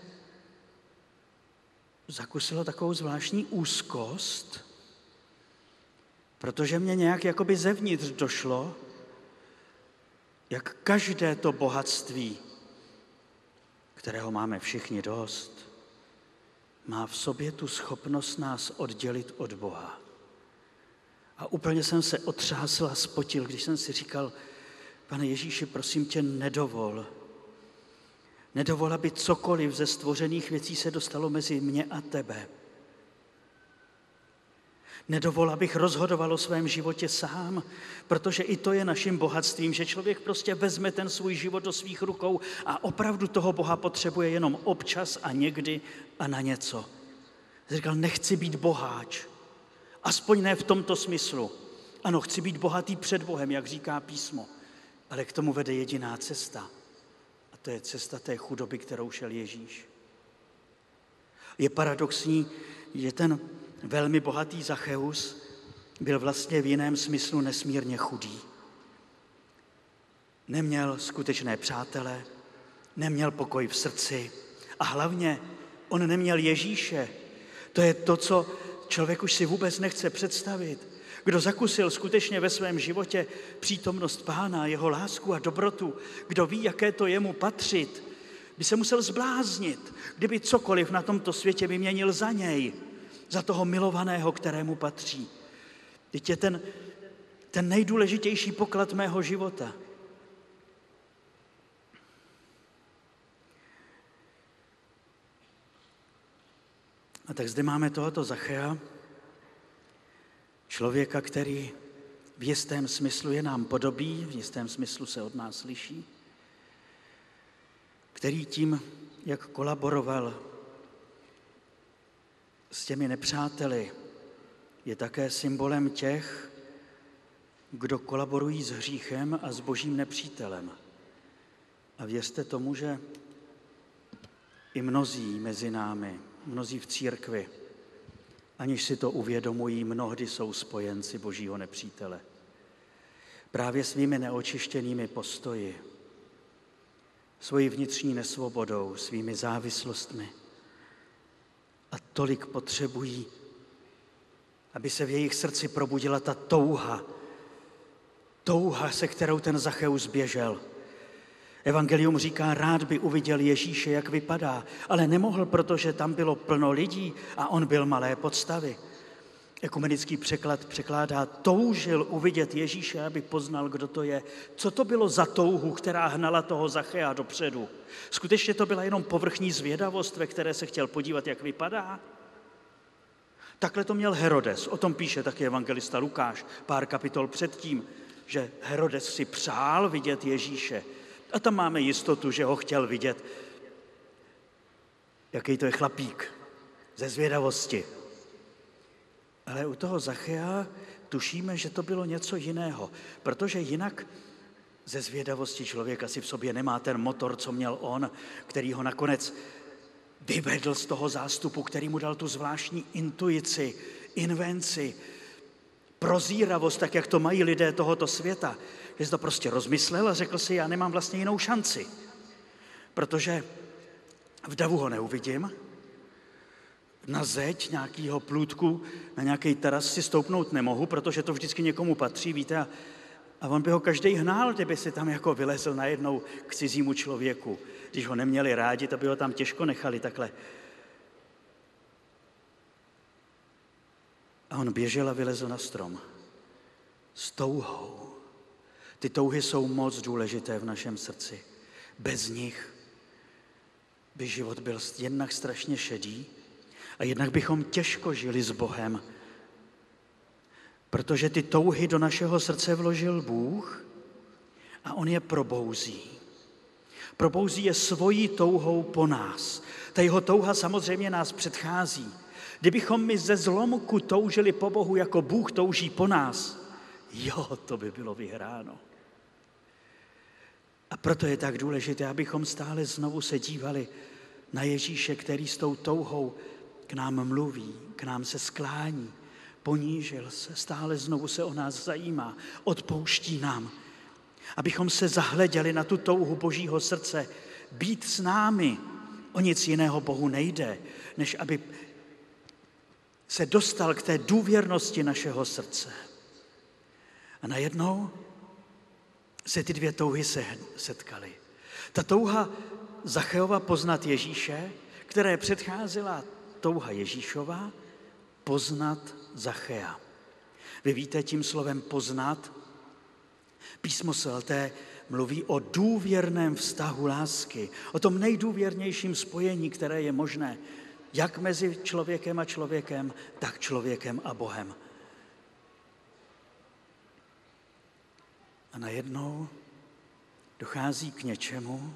zakusilo takovou zvláštní úzkost, protože mě nějak jakoby zevnitř došlo, jak každé to bohatství, kterého máme všichni dost, má v sobě tu schopnost nás oddělit od Boha. A úplně jsem se otřásl a spotil, když jsem si říkal, Pane Ježíši, prosím tě, nedovol, aby cokoliv ze stvořených věcí se dostalo mezi mě a tebe. Nedovol, abych rozhodoval o svém životě sám, protože i to je naším bohatstvím, že člověk prostě vezme ten svůj život do svých rukou a opravdu toho Boha potřebuje jenom občas a někdy a na něco. Říkal, nechci být boháč, aspoň ne v tomto smyslu. Ano, chci být bohatý před Bohem, jak říká písmo, ale k tomu vede jediná cesta. A to je cesta té chudoby, kterou šel Ježíš. Je paradoxní, že ten velmi bohatý Zacheus byl vlastně v jiném smyslu nesmírně chudý. Neměl skutečné přátele, neměl pokoj v srdci a hlavně on neměl Ježíše. To je to, co člověk už si vůbec nechce představit. Kdo zakusil skutečně ve svém životě přítomnost Pána, jeho lásku a dobrotu, kdo ví, jaké to jemu patřit, by se musel zbláznit, kdyby cokoliv na tomto světě vyměnil za něj, za toho milovaného, kterému patří. Teď je ten nejdůležitější poklad mého života. A tak zde máme tohoto Zachea, člověka, který v jistém smyslu je nám podobný, v jistém smyslu se od nás liší, který tím, jak kolaboroval s těmi nepřáteli, je také symbolem těch, kdo kolaborují s hříchem a s božím nepřítelem. A věřte tomu, že i mnozí mezi námi, mnozí v církvi, aniž si to uvědomují, mnohdy jsou spojenci božího nepřítele. Právě svými neočištěnými postoji, svojí vnitřní nesvobodou, svými závislostmi. A tolik potřebují, aby se v jejich srdci probudila ta touha, se kterou ten Zacheus běžel. Evangelium říká, rád by uviděl Ježíše, jak vypadá, ale nemohl, protože tam bylo plno lidí a on byl malé podstavy. Ekumenický překlad překládá, toužil uvidět Ježíše, aby poznal, kdo to je. Co to bylo za touhu, která hnala toho Zachea dopředu? Skutečně to byla jenom povrchní zvědavost, ve které se chtěl podívat, jak vypadá? Takhle to měl Herodes, o tom píše taky evangelista Lukáš pár kapitol předtím, že Herodes si přál vidět Ježíše. A tam máme jistotu, že ho chtěl vidět. Jaký to je chlapík, ze zvědavosti. Ale u toho Zachea tušíme, že to bylo něco jiného, protože jinak ze zvědavosti člověk asi v sobě nemá ten motor, co měl on, který ho nakonec vyvedl z toho zástupu, který mu dal tu zvláštní intuici, invenci, prozíravost, tak jak to mají lidé tohoto světa. Že si to prostě rozmyslel a řekl si, já nemám vlastně jinou šanci, protože v davu ho neuvidím, na zeď nějakého plůtku, na nějaký teras si stoupnout nemohu, protože to vždycky někomu patří, víte, a on by ho každej hnál, kdyby si tam jako vylezl najednou k cizímu člověku. Když ho neměli rádi, to by ho tam těžko nechali takhle. A on běžel a vylezl na strom. S touhou. Ty touhy jsou moc důležité v našem srdci. Bez nich by život byl jednak strašně šedý a jednak bychom těžko žili s Bohem, protože ty touhy do našeho srdce vložil Bůh a on je probouzí. Probouzí je svojí touhou po nás. Ta jeho touha samozřejmě nás předchází. Kdybychom my ze zlomku toužili po Bohu, jako Bůh touží po nás, to by bylo vyhráno. A proto je tak důležité, abychom stále znovu se dívali na Ježíše, který s tou touhou k nám mluví, k nám se sklání, ponížil se, stále znovu se o nás zajímá, odpouští nám. Abychom se zahleděli na tu touhu Božího srdce, být s námi. O nic jiného Bohu nejde, než aby se dostal k té důvěrnosti našeho srdce. A najednou se ty dvě touhy setkaly. Ta touha Zacheova poznat Ježíše, které předcházela touha Ježíšova poznat Zachea. Vy víte, tím slovem poznat, Písmo svaté mluví o důvěrném vztahu lásky, o tom nejdůvěrnějším spojení, které je možné, jak mezi člověkem a člověkem, tak člověkem a Bohem. A najednou dochází k něčemu,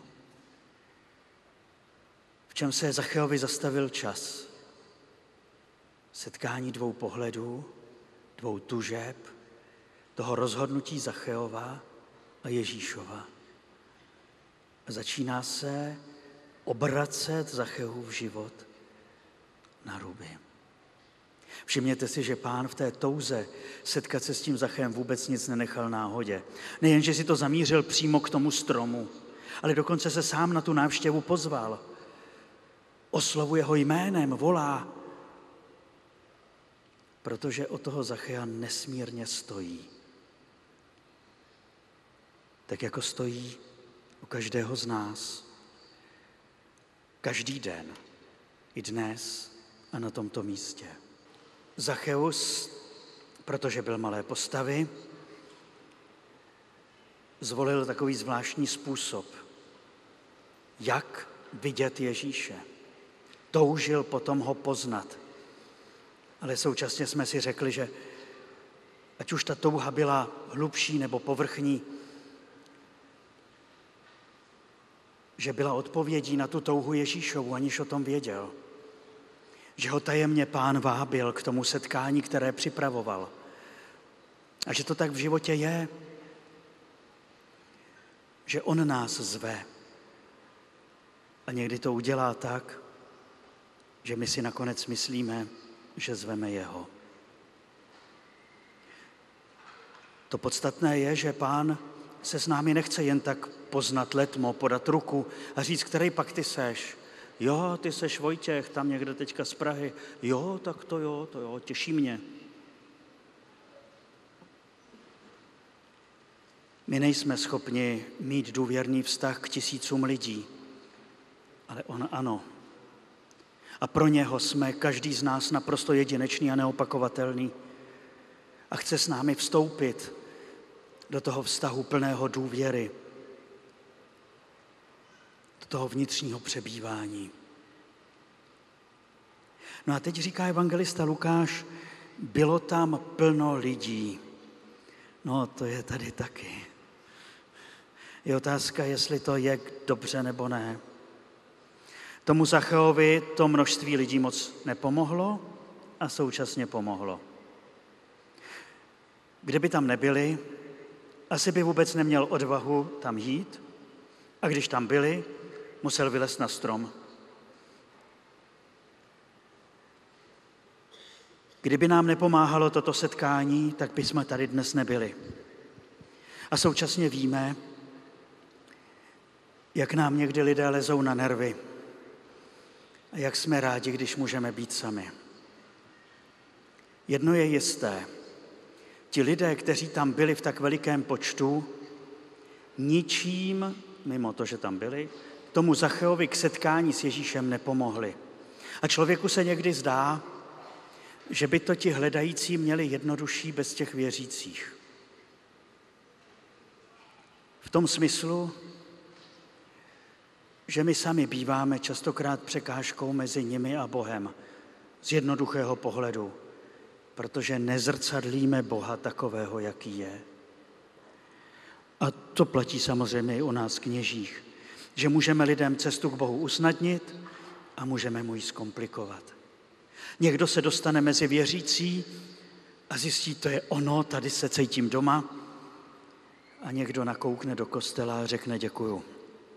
v čem se Zacheovi zastavil čas. Setkání dvou pohledů, dvou tužeb, toho rozhodnutí Zacheova a Ježíšova. A začíná se obracet Zacheův život na ruby. Všimněte si, že Pán v té touze setkat se s tím Zachem vůbec nic nenechal náhodě. Nejen, že si to zamířil přímo k tomu stromu, ale dokonce se sám na tu návštěvu pozval. Oslovuje ho jménem, volá, protože o toho Zachea nesmírně stojí. Tak jako stojí u každého z nás. Každý den, i dnes a na tomto místě. Zacheus, protože byl malé postavy, zvolil takový zvláštní způsob, jak vidět Ježíše. Toužil potom ho poznat. Ale současně jsme si řekli, že ať už ta touha byla hlubší nebo povrchní, že byla odpovědí na tu touhu Ježíšovu, aniž o tom věděl. Že ho tajemně Pán vábil k tomu setkání, které připravoval. A že to tak v životě je, že on nás zve. A někdy to udělá tak, že my si nakonec myslíme, že zveme jeho. To podstatné je, že Pán se s námi nechce jen tak poznat letmo, podat ruku a říct, který pak ty seš. Jo, ty seš Vojtěch, tam někde teďka z Prahy. Jo, tak to jo, těší mě. My nejsme schopni mít důvěrný vztah k tisícům lidí, ale on ano. A pro něho jsme každý z nás naprosto jedinečný a neopakovatelný. A chce s námi vstoupit do toho vztahu plného důvěry, do toho vnitřního přebývání. No a teď říká evangelista Lukáš, bylo tam plno lidí. No to je tady taky. Je otázka, jestli to je dobře nebo ne. Tomu Zacheovi to množství lidí moc nepomohlo a současně pomohlo. Kdyby tam nebyli, asi by vůbec neměl odvahu tam jít a když tam byli, musel vylézt na strom. Kdyby nám nepomáhalo toto setkání, tak bychom tady dnes nebyli. A současně víme, jak nám někdy lidé lezou na nervy a jak jsme rádi, když můžeme být sami. Jedno je jisté, ti lidé, kteří tam byli v tak velikém počtu, ničím, mimo to, že tam byli, tomu Zacheovi k setkání s Ježíšem nepomohli. A člověku se někdy zdá, že by to ti hledající měli jednodušší bez těch věřících. V tom smyslu, že my sami býváme častokrát překážkou mezi nimi a Bohem z jednoduchého pohledu, protože nezrcadlíme Boha takového, jaký je. A to platí samozřejmě i u nás kněžích, že můžeme lidem cestu k Bohu usnadnit a můžeme mu ji zkomplikovat. Někdo se dostane mezi věřící a zjistí, to je ono, tady se cítím doma, a někdo nakoukne do kostela a řekne děkuju.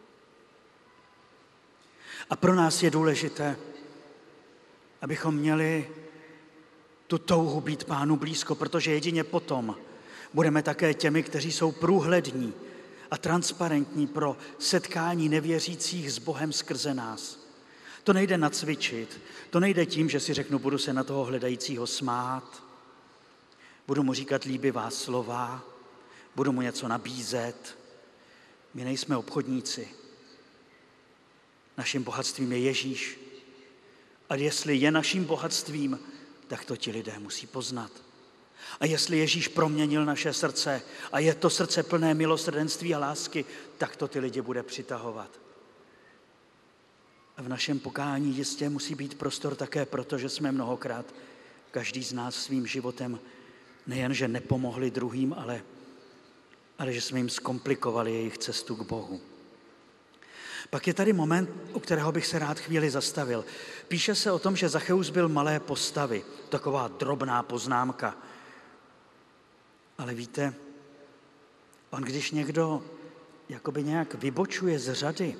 A pro nás je důležité, abychom měli tu touhu být Pánu blízko, protože jedině potom budeme také těmi, kteří jsou průhlední a transparentní pro setkání nevěřících s Bohem skrze nás. To nejde nacvičit, to nejde tím, že si řeknu, budu se na toho hledajícího smát, budu mu říkat líbivá slova, budu mu něco nabízet. My nejsme obchodníci. Naším bohatstvím je Ježíš. A jestli je naším bohatstvím, tak to ti lidé musí poznat. A jestli Ježíš proměnil naše srdce a je to srdce plné milosrdenství a lásky, tak to ty lidi bude přitahovat. A v našem pokání jistě musí být prostor také proto, že jsme mnohokrát, každý z nás svým životem, nejenže nepomohli druhým, ale že jsme jim zkomplikovali jejich cestu k Bohu. Pak je tady moment, u kterého bych se rád chvíli zastavil. Píše se o tom, že Zacheus byl malé postavy, taková drobná poznámka. Ale víte, on když někdo jakoby nějak vybočuje z řady,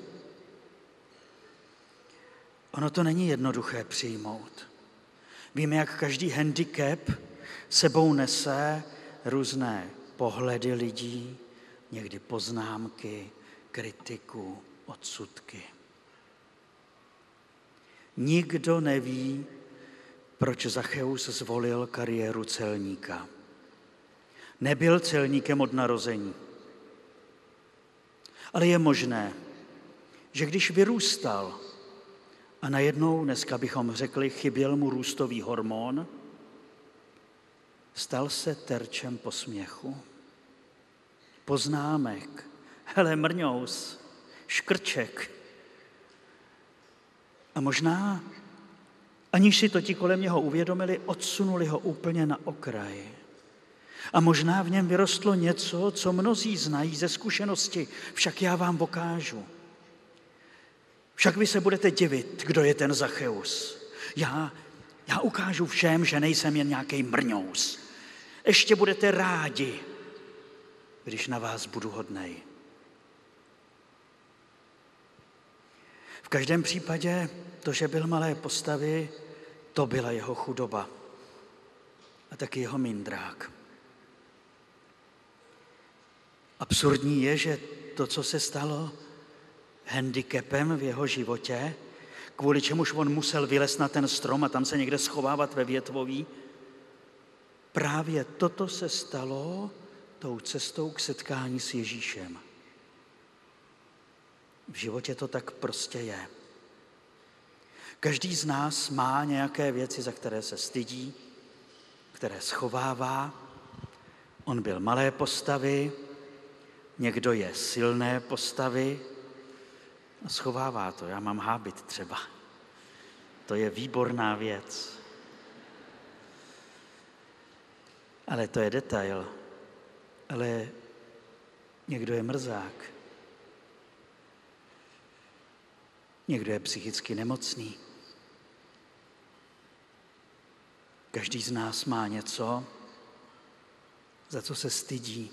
ono to není jednoduché přijmout. Víme, jak každý handicap sebou nese různé pohledy lidí, někdy poznámky, kritiku, odsudky. Nikdo neví, proč Zacheus zvolil kariéru celníka. Nebyl celníkem od narození. Ale je možné, že když vyrůstal a najednou, dneska bychom řekli, chyběl mu růstový hormon, stal se terčem posměchu, poznámek, hele mrňous, škrček. A možná, aniž si to ti kolem něho uvědomili, odsunuli ho úplně na okraj. A možná v něm vyrostlo něco, co mnozí znají ze zkušenosti, však já vám ukážu. Však vy se budete divit, kdo je ten Zacheus. Já ukážu všem, že nejsem jen nějaký mrňous. Ještě budete rádi, když na vás budu hodnej. V každém případě to, že byl malé postavy, to byla jeho chudoba a taky jeho mindrák. Absurdní je, že to, co se stalo handicapem v jeho životě, kvůli čemuž on musel vylézt na ten strom a tam se někde schovávat ve větvoví, právě toto se stalo tou cestou k setkání s Ježíšem. V životě to tak prostě je. Každý z nás má nějaké věci, za které se stydí, které schovává. On byl malé postavy, někdo je silné postavy a schovává to. Já mám hábit třeba. To je výborná věc. Ale to je detail. Ale někdo je mrzák. Někdo je psychicky nemocný. Každý z nás má něco, za co se stydí.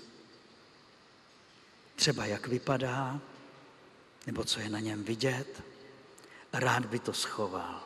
Třeba jak vypadá, nebo co je na něm vidět, a rád by to schoval.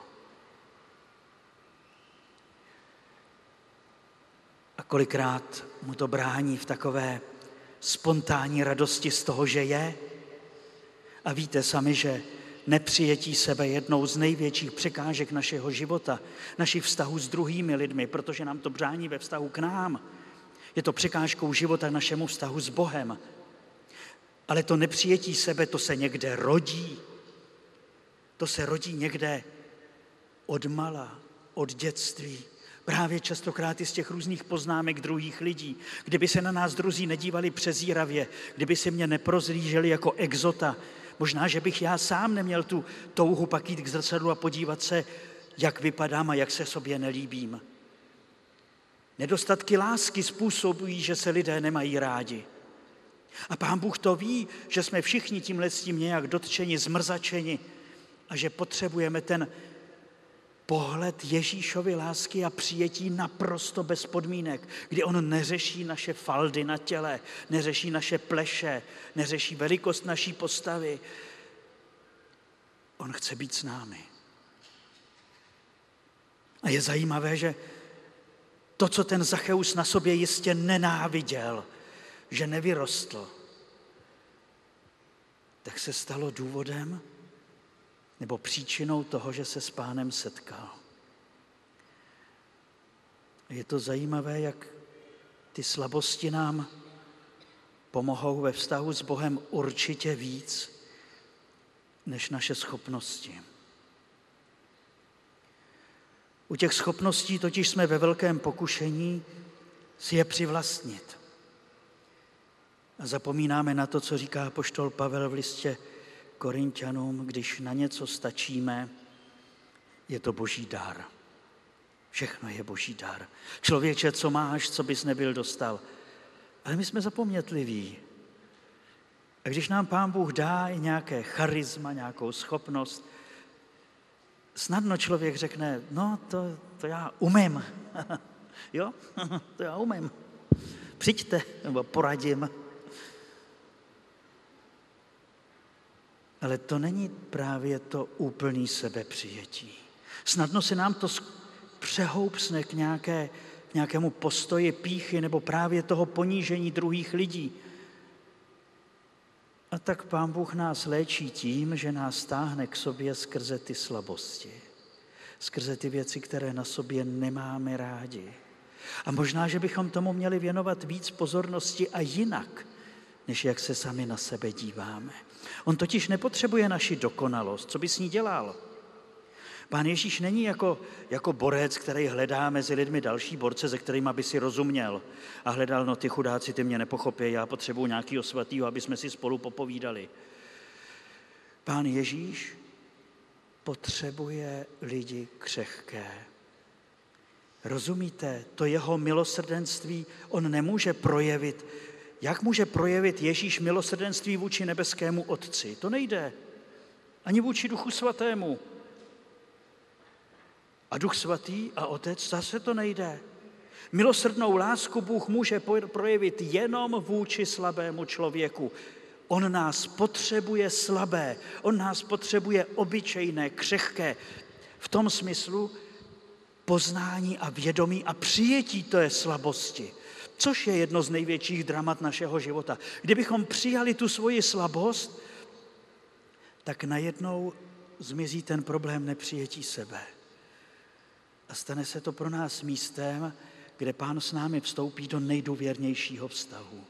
A kolikrát mu to brání v takové spontánní radosti z toho, že je. A víte sami, že nepřijetí sebe je jednou z největších překážek našeho života, našich vztahů s druhými lidmi, protože nám to brání ve vztahu k nám. Je to překážkou života našemu vztahu s Bohem. Ale to nepřijetí sebe, to se někde rodí. To se rodí někde odmala, od dětství. Právě častokrát i z těch různých poznámek druhých lidí. Kdyby se na nás druzí nedívali přezíravě, kdyby se mě neprozlíželi jako exota, možná, že bych já sám neměl tu touhu pak jít k zrcadlu a podívat se, jak vypadám a jak se sobě nelíbím. Nedostatky lásky způsobují, že se lidé nemají rádi. A Pán Bůh to ví, že jsme všichni tímhle s tím nějak dotčeni, zmrzačeni a že potřebujeme ten pohled Ježíšovy lásky a přijetí naprosto bez podmínek, kdy on neřeší naše faldy na těle, neřeší naše pleše, neřeší velikost naší postavy. On chce být s námi. A je zajímavé, že to, co ten Zacheus na sobě jistě nenáviděl, že nevyrostl, tak se stalo důvodem nebo příčinou toho, že se s Pánem setkal. Je to zajímavé, jak ty slabosti nám pomohou ve vztahu s Bohem určitě víc, než naše schopnosti. U těch schopností totiž jsme ve velkém pokušení si je přivlastnit. A zapomínáme na to, co říká apoštol Pavel v listě Korinťanům, když na něco stačíme, je to boží dar. Všechno je boží dar. Člověče, co máš, co bys nebyl dostal. Ale my jsme zapomnětliví. A když nám Pán Bůh dá i nějaké charisma, nějakou schopnost, snadno člověk řekne, no to já umím. Jo, to já umím. Přijďte, nebo poradím. Ale to není právě to úplný sebepřijetí. Snadno se nám to přehoupsne k nějakému postoji pýchy nebo právě toho ponížení druhých lidí. A tak Pán Bůh nás léčí tím, že nás táhne k sobě skrze ty slabosti. Skrze ty věci, které na sobě nemáme rádi. A možná, že bychom tomu měli věnovat víc pozornosti a jinak, než jak se sami na sebe díváme. On totiž nepotřebuje naši dokonalost. Co by s ní dělal? Pán Ježíš není jako borec, který hledá mezi lidmi další borce, se kterými by si rozuměl. A hledal, no ty chudáci, ty mě nepochopí, já potřebuji nějakého svatého, aby jsme si spolu popovídali. Pán Ježíš potřebuje lidi křehké. Rozumíte? To jeho milosrdenství on nemůže projevit. Jak může projevit Ježíš milosrdenství vůči nebeskému Otci? To nejde. ani vůči Duchu Svatému. A Duch Svatý a Otec, zase to nejde. Milosrdnou lásku Bůh může projevit jenom vůči slabému člověku. On nás potřebuje slabé, on nás potřebuje obyčejné, křehké. V tom smyslu poznání a vědomí a přijetí té slabosti, což je jedno z největších dramat našeho života. Kdybychom přijali tu svoji slabost, tak najednou zmizí ten problém nepřijetí sebe. A stane se to pro nás místem, kde Pán s námi vstoupí do nejdůvěrnějšího vztahu.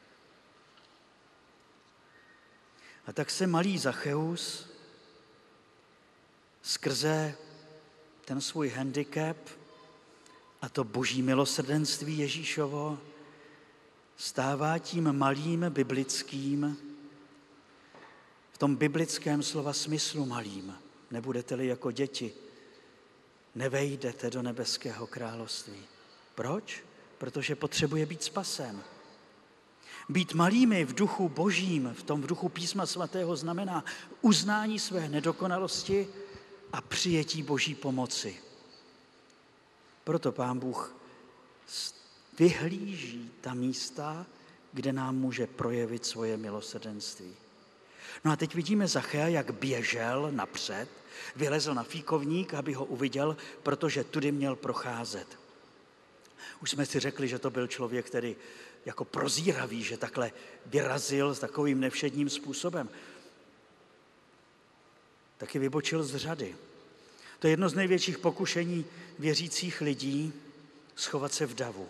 A tak se malý Zacheus skrze ten svůj handicap a to boží milosrdenství Ježíšovo stává tím malým biblickým, v tom biblickém slova smyslu malým. Nebudete-li jako děti, nevejdete do nebeského království. Proč? Protože potřebuje být spasen. Být malými v duchu božím, v tom v duchu písma svatého znamená uznání své nedokonalosti a přijetí boží pomoci. Proto Pán Bůh vyhlíží ta místa, kde nám může projevit svoje milosrdenství. No a teď vidíme Zachea, jak běžel napřed, vylezl na fíkovník, aby ho uviděl, protože tudy měl procházet. Už jsme si řekli, že to byl člověk, který jako prozíravý, že takhle vyrazil s takovým nevšedním způsobem. Taky vybočil z řady. To je jedno z největších pokušení věřících lidí schovat se v davu.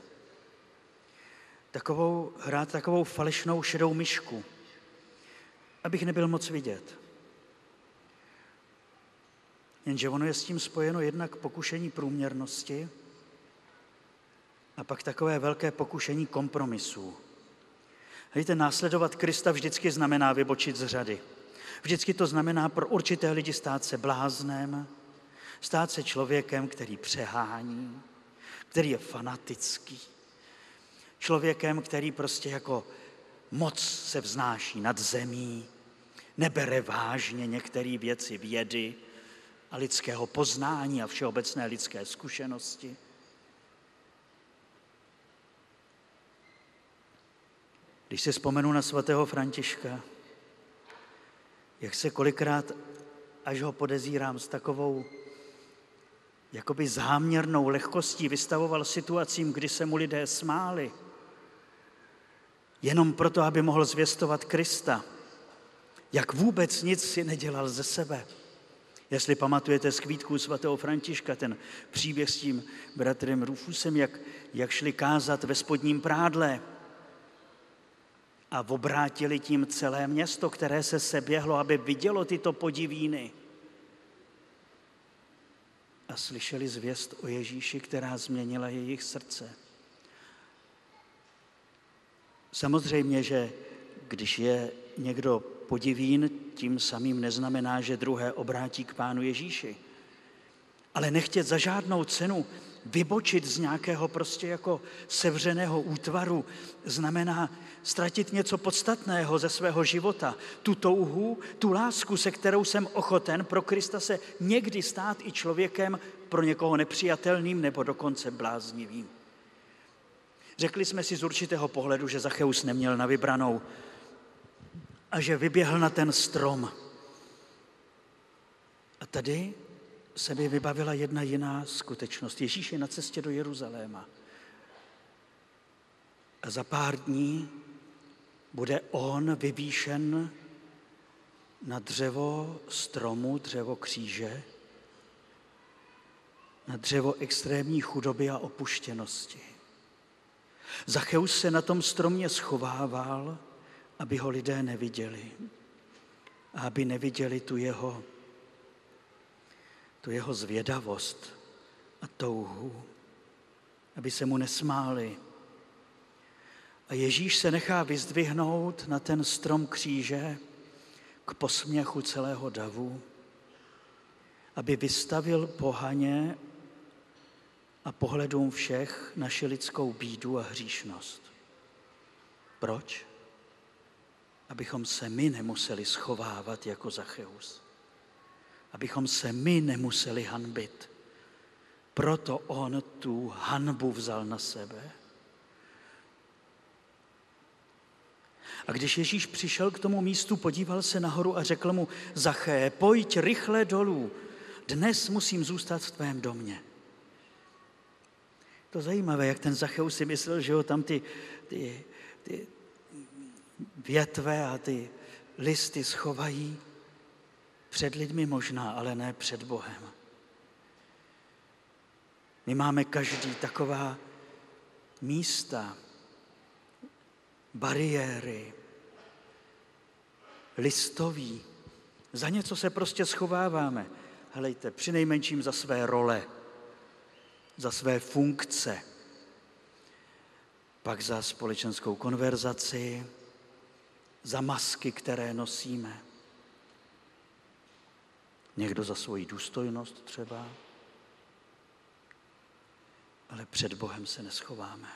Hrát takovou falešnou šedou myšku, abych nebyl moc vidět. Jenže ono je s tím spojeno jednak pokušení průměrnosti a pak takové velké pokušení kompromisů. Víte, následovat Krista vždycky znamená vybočit z řady. Vždycky to znamená pro určité lidi stát se bláznem, stát se člověkem, který přehání, který je fanatický, člověkem, který prostě jako moc se vznáší nad zemí, nebere vážně některé věci vědy a lidského poznání a všeobecné lidské zkušenosti. Když si vzpomenu na svatého Františka, jak se kolikrát, až ho podezírám s takovou jakoby záměrnou lehkostí, vystavoval situacím, kdy se mu lidé smáli, jenom proto, aby mohl zvěstovat Krista, jak vůbec nic si nedělal ze sebe. Jestli pamatujete z kvítků svatého Františka, ten příběh s tím bratrem Rufusem, jak šli kázat ve spodním prádle a obrátili tím celé město, které se seběhlo, aby vidělo tyto podivíny. A slyšeli zvěst o Ježíši, která změnila jejich srdce. Samozřejmě, že když je někdo podivín, tím samým neznamená, že druhé obrátí k Pánu Ježíši. Ale nechtět za žádnou cenu vybočit z nějakého prostě jako sevřeného útvaru znamená ztratit něco podstatného ze svého života. Tu touhu, tu lásku, se kterou jsem ochoten pro Krista se někdy stát i člověkem pro někoho nepřijatelným nebo dokonce bláznivým. Řekli jsme si z určitého pohledu, že Zacheus neměl na vybranou a že vyběhl na ten strom. A tady se mi vybavila jedna jiná skutečnost. Ježíš je na cestě do Jeruzaléma. A za pár dní bude on vyvýšen na dřevo stromu, dřevo kříže, na dřevo extrémní chudoby a opuštěnosti. Zacheus se na tom stromě schovával, aby ho lidé neviděli a aby neviděli tu jeho zvědavost a touhu, aby se mu nesmáli. A Ježíš se nechá vyzdvihnout na ten strom kříže k posměchu celého davu, aby vystavil pohaně a pohledům všech naši lidskou bídu a hříšnost. Proč? Abychom se my nemuseli schovávat jako Zacheus. abychom se my nemuseli hanbit. Proto on tu hanbu vzal na sebe. A když Ježíš přišel k tomu místu, podíval se nahoru a řekl mu: Zaché, pojď rychle dolů, dnes musím zůstat v tvém domě. To zajímavé, jak ten Zacheus si myslel, že ho tam ty větve a ty listy schovají před lidmi možná, ale ne před Bohem. My máme každý taková místa, bariéry, listoví. Za něco se prostě schováváme. Helejte, přinejmenším za své role, za své funkce, pak za společenskou konverzaci, za masky, které nosíme. Někdo za svoji důstojnost třeba, ale před Bohem se neschováme.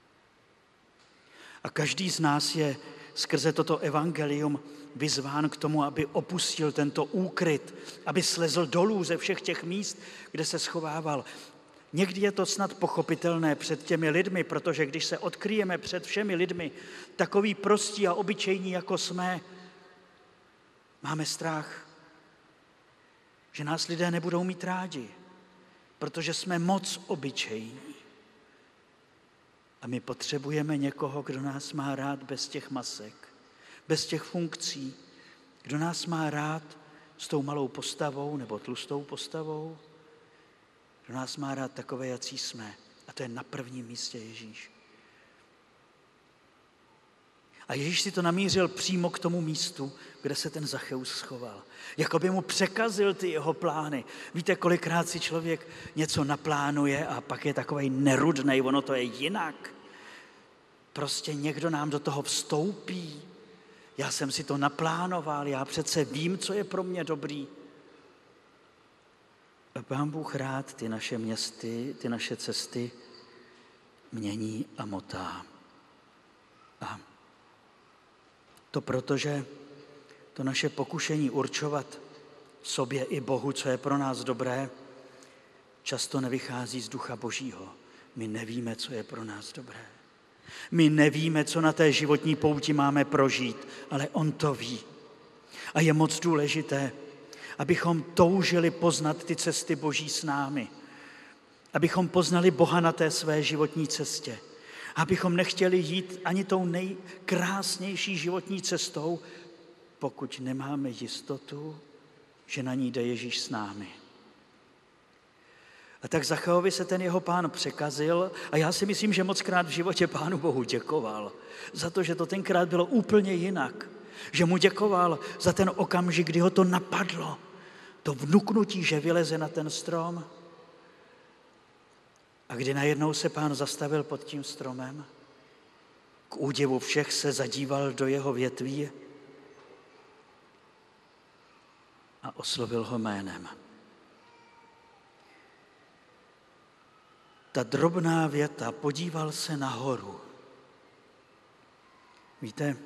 A každý z nás je skrze toto evangelium vyzván k tomu, aby opustil tento úkryt, aby slezl dolů ze všech těch míst, kde se schovával. Někdy je to snad pochopitelné před těmi lidmi, protože když se odkryjeme před všemi lidmi, takový prostí a obyčejní, jako jsme, máme strach, že nás lidé nebudou mít rádi, protože jsme moc obyčejní. A my potřebujeme někoho, kdo nás má rád bez těch masek, bez těch funkcí, kdo nás má rád s tou malou postavou nebo tlustou postavou, kdo nás má rád takové, jací jsme. A to je na prvním místě Ježíš. A Ježíš si to namířil přímo k tomu místu, kde se ten Zacheus schoval. Jako by mu překazil ty jeho plány. Víte, kolikrát si člověk něco naplánuje a pak je takovej nerudnej, ono to je jinak. Prostě někdo nám do toho vstoupí. Já jsem si to naplánoval, já přece vím, co je pro mě dobrý. A Pán Bůh rád ty naše městy, ty naše cesty mění a motá. A to proto, že to naše pokušení určovat sobě i Bohu, co je pro nás dobré, často nevychází z Ducha Božího. My nevíme, co je pro nás dobré. My nevíme, co na té životní pouti máme prožít, ale on to ví. A je moc důležité, abychom toužili poznat ty cesty Boží s námi. Abychom poznali Boha na té své životní cestě. Abychom nechtěli jít ani tou nejkrásnější životní cestou, pokud nemáme jistotu, že na ní jde Ježíš s námi. A tak Zacheovi se ten jeho pán překazil a já si myslím, že mockrát v životě Pánu Bohu děkoval za to, že to tenkrát bylo úplně jinak. Že mu děkoval za ten okamžik, kdy ho to napadlo, to vnuknutí, že vyleze na ten strom. A kdy najednou se Pán zastavil pod tím stromem, k údivu všech se zadíval do jeho větví a oslovil ho jménem. Ta drobná věta, podíval se nahoru. Víte,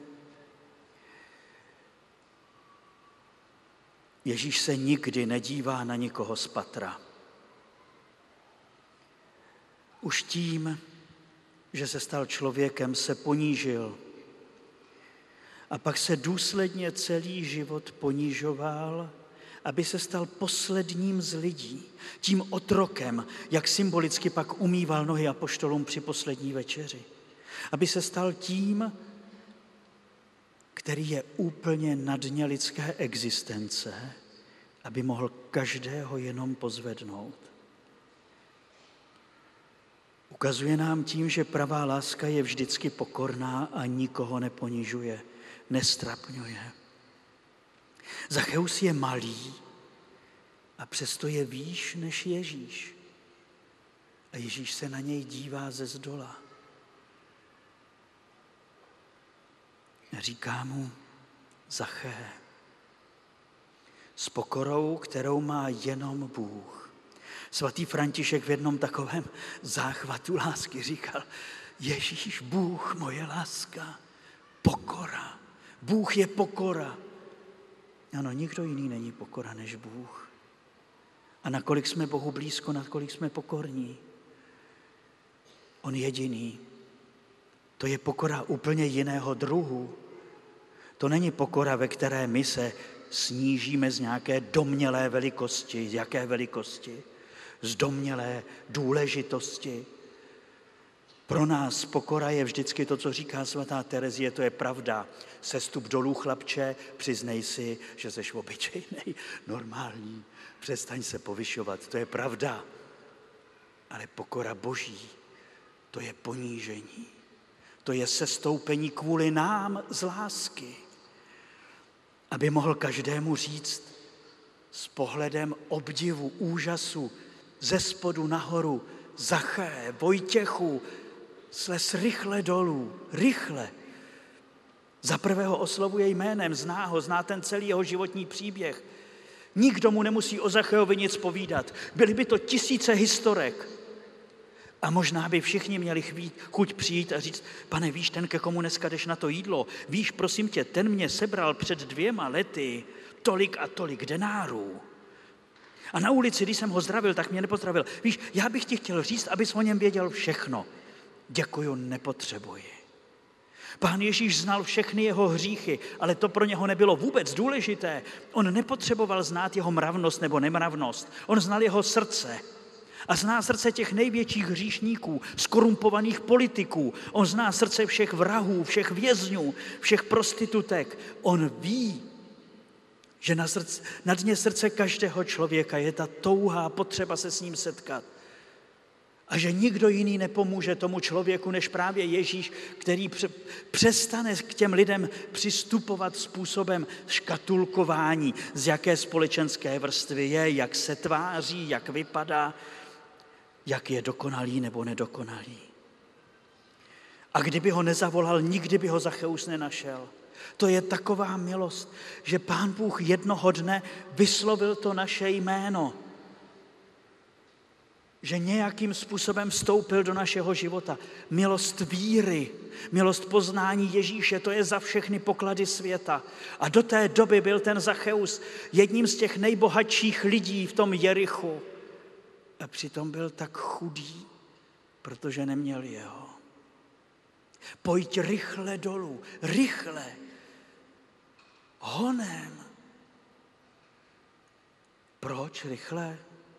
Ježíš se nikdy nedívá na nikoho z patra. Už tím, že se stal člověkem, se ponížil a pak se důsledně celý život ponižoval, aby se stal posledním z lidí, tím otrokem, jak symbolicky pak umýval nohy apoštolům při poslední večeři. Aby se stal tím, který je úplně na dně lidské existence, aby mohl každého jenom pozvednout. Ukazuje nám tím, že pravá láska je vždycky pokorná a nikoho neponižuje, nestrapňuje. Zacheus je malý a přesto je výš než Ježíš. A Ježíš se na něj dívá ze zdola. A říká mu: Zaché, s pokorou, kterou má jenom Bůh. Svatý František v jednom takovém záchvatu lásky říkal: Ježíš, Bůh, moje láska, pokora. Bůh je pokora. Ano, nikdo jiný není pokora než Bůh. A nakolik jsme Bohu blízko, nakolik jsme pokorní. On jediný. To je pokora úplně jiného druhu. To není pokora, ve které my se snížíme z nějaké domnělé velikosti. Z jaké velikosti? Z domnělé důležitosti. Pro nás pokora je vždycky to, co říká svatá Terezie, to je pravda. Sestup dolů, chlapče, přiznej si, že jsi obyčejnej, normální. Přestaň se povyšovat, to je pravda. Ale pokora Boží, to je ponížení. To je sestoupení kvůli nám z lásky. Aby mohl každému říct s pohledem obdivu, úžasu, ze spodu nahoru, Zaché, Vojtěchu, slez rychle dolů, rychle. Za prvého oslovuje jménem, zná ho, zná ten celý jeho životní příběh. Nikdo mu nemusí o Zachéovi nic povídat. Byly by to tisíce historek. A možná by všichni měli chuť přijít a říct, pane, víš, ten, ke komu dneska jdeš na to jídlo, víš, prosím tě, ten mě sebral před 2 lety tolik a tolik denárů. A na ulici, když jsem ho zdravil, tak mě nepozdravil. Víš, já bych ti chtěl říct, abys o něm věděl všechno. Děkuju, nepotřebuji. Pán Ježíš znal všechny jeho hříchy, ale to pro něho nebylo vůbec důležité. On nepotřeboval znát jeho mravnost nebo nemravnost. On znal jeho srdce. A zná srdce těch největších hříšníků, skorumpovaných politiků. On zná srdce všech vrahů, všech vězňů, všech prostitutek. On ví, že na dně srdce každého člověka je ta touha, potřeba se s ním setkat. A že nikdo jiný nepomůže tomu člověku, než právě Ježíš, který přestane k těm lidem přistupovat způsobem škatulkování, z jaké společenské vrstvy je, jak se tváří, jak vypadá, jak je dokonalý nebo nedokonalý. A kdyby ho nezavolal, nikdy by ho Zacheus nenašel. To je taková milost, že Pán Bůh jednoho dne vyslovil to naše jméno. Že nějakým způsobem vstoupil do našeho života. Milost víry, milost poznání Ježíše, to je za všechny poklady světa. A do té doby byl ten Zacheus jedním z těch nejbohatších lidí v tom Jerichu. A přitom byl tak chudý, protože neměl jeho. Pojď rychle dolů, rychle, honem. Proč rychle?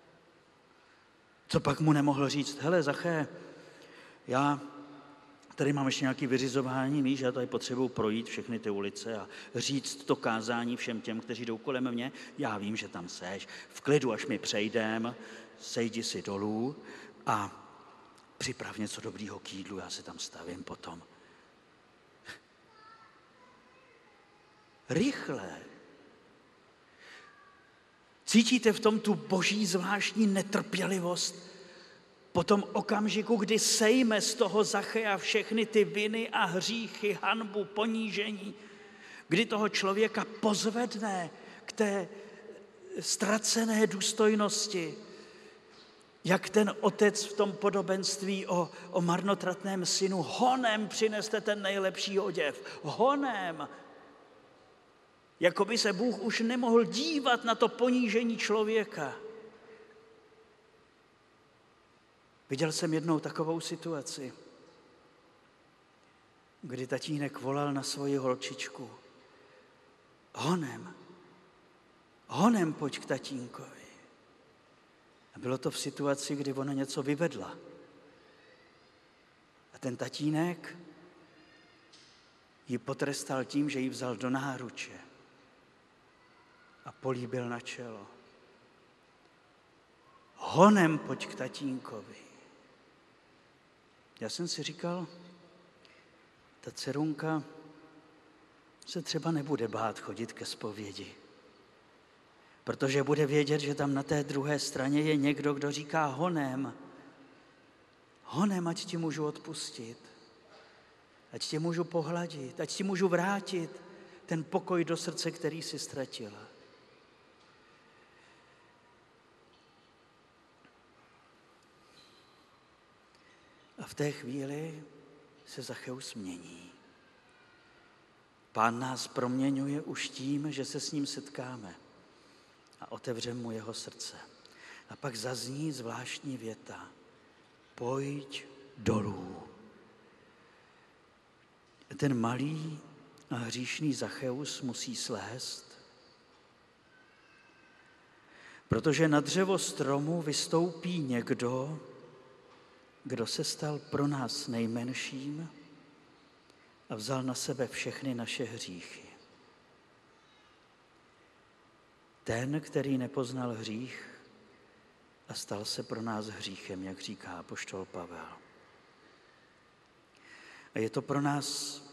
Co pak mu nemohl říct? Hele, Zaché, já tady mám ještě nějaké vyřizování, víš, já tady potřebuji projít všechny ty ulice a říct to kázání všem těm, kteří jdou kolem mě. Já vím, že tam seš. V klidu, až mi přejdem, sejdi si dolů a připrav něco dobrýho k jídlu, já se tam stavím potom. Rychle. Cítíte v tom tu boží zvláštní netrpělivost po tom okamžiku, kdy sejme z toho Zachea všechny ty viny a hříchy, hanbu, ponížení, kdy toho člověka pozvedne k té ztracené důstojnosti, jak ten otec v tom podobenství o marnotratném synu, honem přineste ten nejlepší oděv, honem. Jako by se Bůh už nemohl dívat na to ponížení člověka. Viděl jsem jednou takovou situaci, kdy tatínek volal na svoji holčičku. Honem pojď k tatínkovi. A bylo to v situaci, kdy ona něco vyvedla. A ten tatínek ji potrestal tím, že ji vzal do náruče a políbil na čelo. Honem pojď k tatínkovi. Já jsem si říkal, ta dcerunka se třeba nebude bát chodit ke zpovědi, protože bude vědět, že tam na té druhé straně je někdo, kdo říká honem, ať ti můžu odpustit, ať tě můžu pohladit, ať ti můžu vrátit ten pokoj do srdce, který si ztratila. A v té chvíli se Zacheus mění. Pán nás proměňuje už tím, že se s ním setkáme a otevřeme mu jeho srdce. A pak zazní zvláštní věta. Pojď dolů. Ten malý a hříšný Zacheus musí slézt, protože na dřevo stromu vystoupí někdo, kdo se stal pro nás nejmenším a vzal na sebe všechny naše hříchy. Ten, který nepoznal hřích a stal se pro nás hříchem, jak říká apoštol Pavel. A je to pro nás,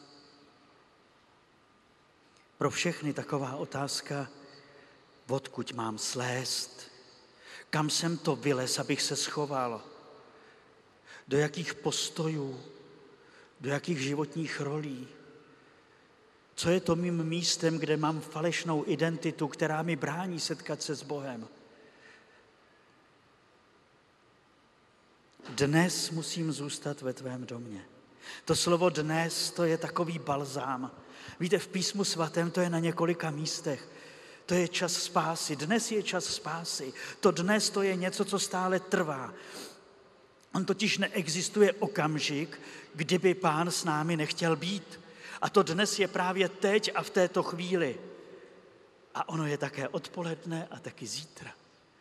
pro všechny taková otázka, odkud mám slézt, kam jsem to vylez, abych se schoval, do jakých postojů, do jakých životních rolí. Co je to mým místem, kde mám falešnou identitu, která mi brání setkat se s Bohem? Dnes musím zůstat ve tvém domě. To slovo dnes, to je takový balzám. Víte, v Písmu svatém to je na několika místech. To je čas spásy. Dnes je čas spásy. To dnes to je něco, co stále trvá. On totiž neexistuje okamžik, kdyby Pán s námi nechtěl být. A to dnes je právě teď a v této chvíli. A ono je také odpoledne a taky zítra.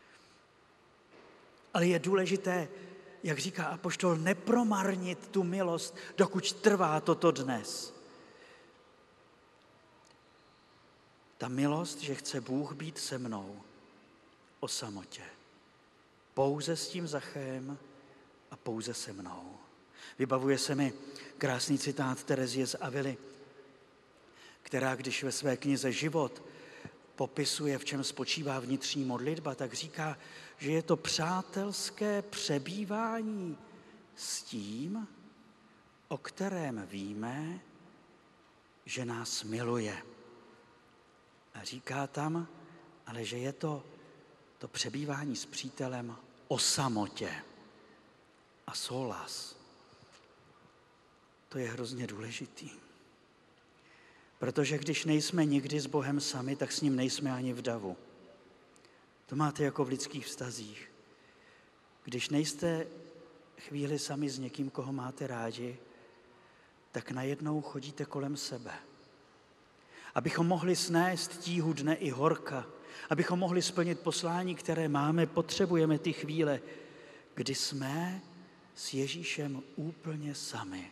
Ale je důležité, jak říká apoštol, nepromarnit tu milost, dokud trvá toto dnes. Ta milost, že chce Bůh být se mnou o samotě. Pouze s tím Zachem a pouze se mnou. Vybavuje se mi krásný citát Terezie z Avily, která, když ve své knize Život popisuje, v čem spočívá vnitřní modlitba, tak říká, že je to přátelské přebývání s tím, o kterém víme, že nás miluje. A říká tam, ale že je to přebývání s přítelem o samotě a solas. To je hrozně důležitý. Protože když nejsme nikdy s Bohem sami, tak s ním nejsme ani v davu. To máte jako v lidských vztazích. Když nejste chvíli sami s někým, koho máte rádi, tak najednou chodíte kolem sebe. Abychom mohli snést tíhu dne i horka, abychom mohli splnit poslání, které máme, potřebujeme ty chvíle, kdy jsme s Ježíšem úplně sami.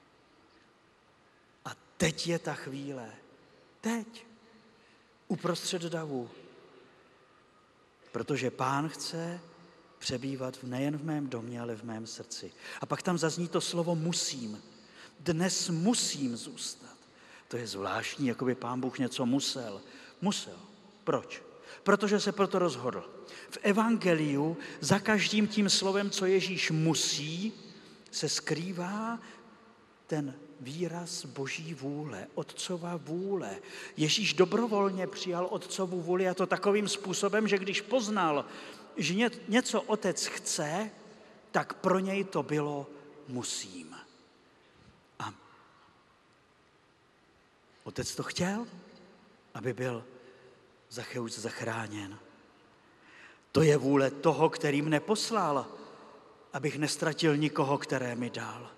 A teď je ta chvíle. Teď. Uprostřed davu. Protože Pán chce přebývat nejen v mém domě, ale v mém srdci. A pak tam zazní to slovo musím. Dnes musím zůstat. To je zvláštní, jako by Pán Bůh něco musel. Musel. Proč? Protože se proto rozhodl. V evangeliu za každým tím slovem, co Ježíš musí, se skrývá ten výraz Boží vůle, Otcova vůle. Ježíš dobrovolně přijal Otcovu vůli a to takovým způsobem, že když poznal, že něco Otec chce, tak pro něj to bylo musím. A Otec to chtěl, aby byl Zacheus zachráněn. To je vůle toho, který mne poslal, abych nestratil nikoho, které mi dal.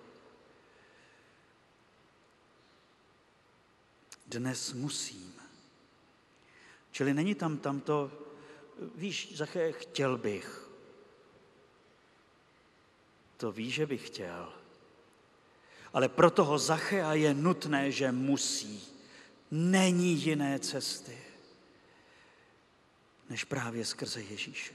Dnes musím. Čili není tam to, víš, Zaché, chtěl bych. To ví, že bych chtěl. Ale pro toho Zachea je nutné, že musí. Není jiné cesty, než právě skrze Ježíše.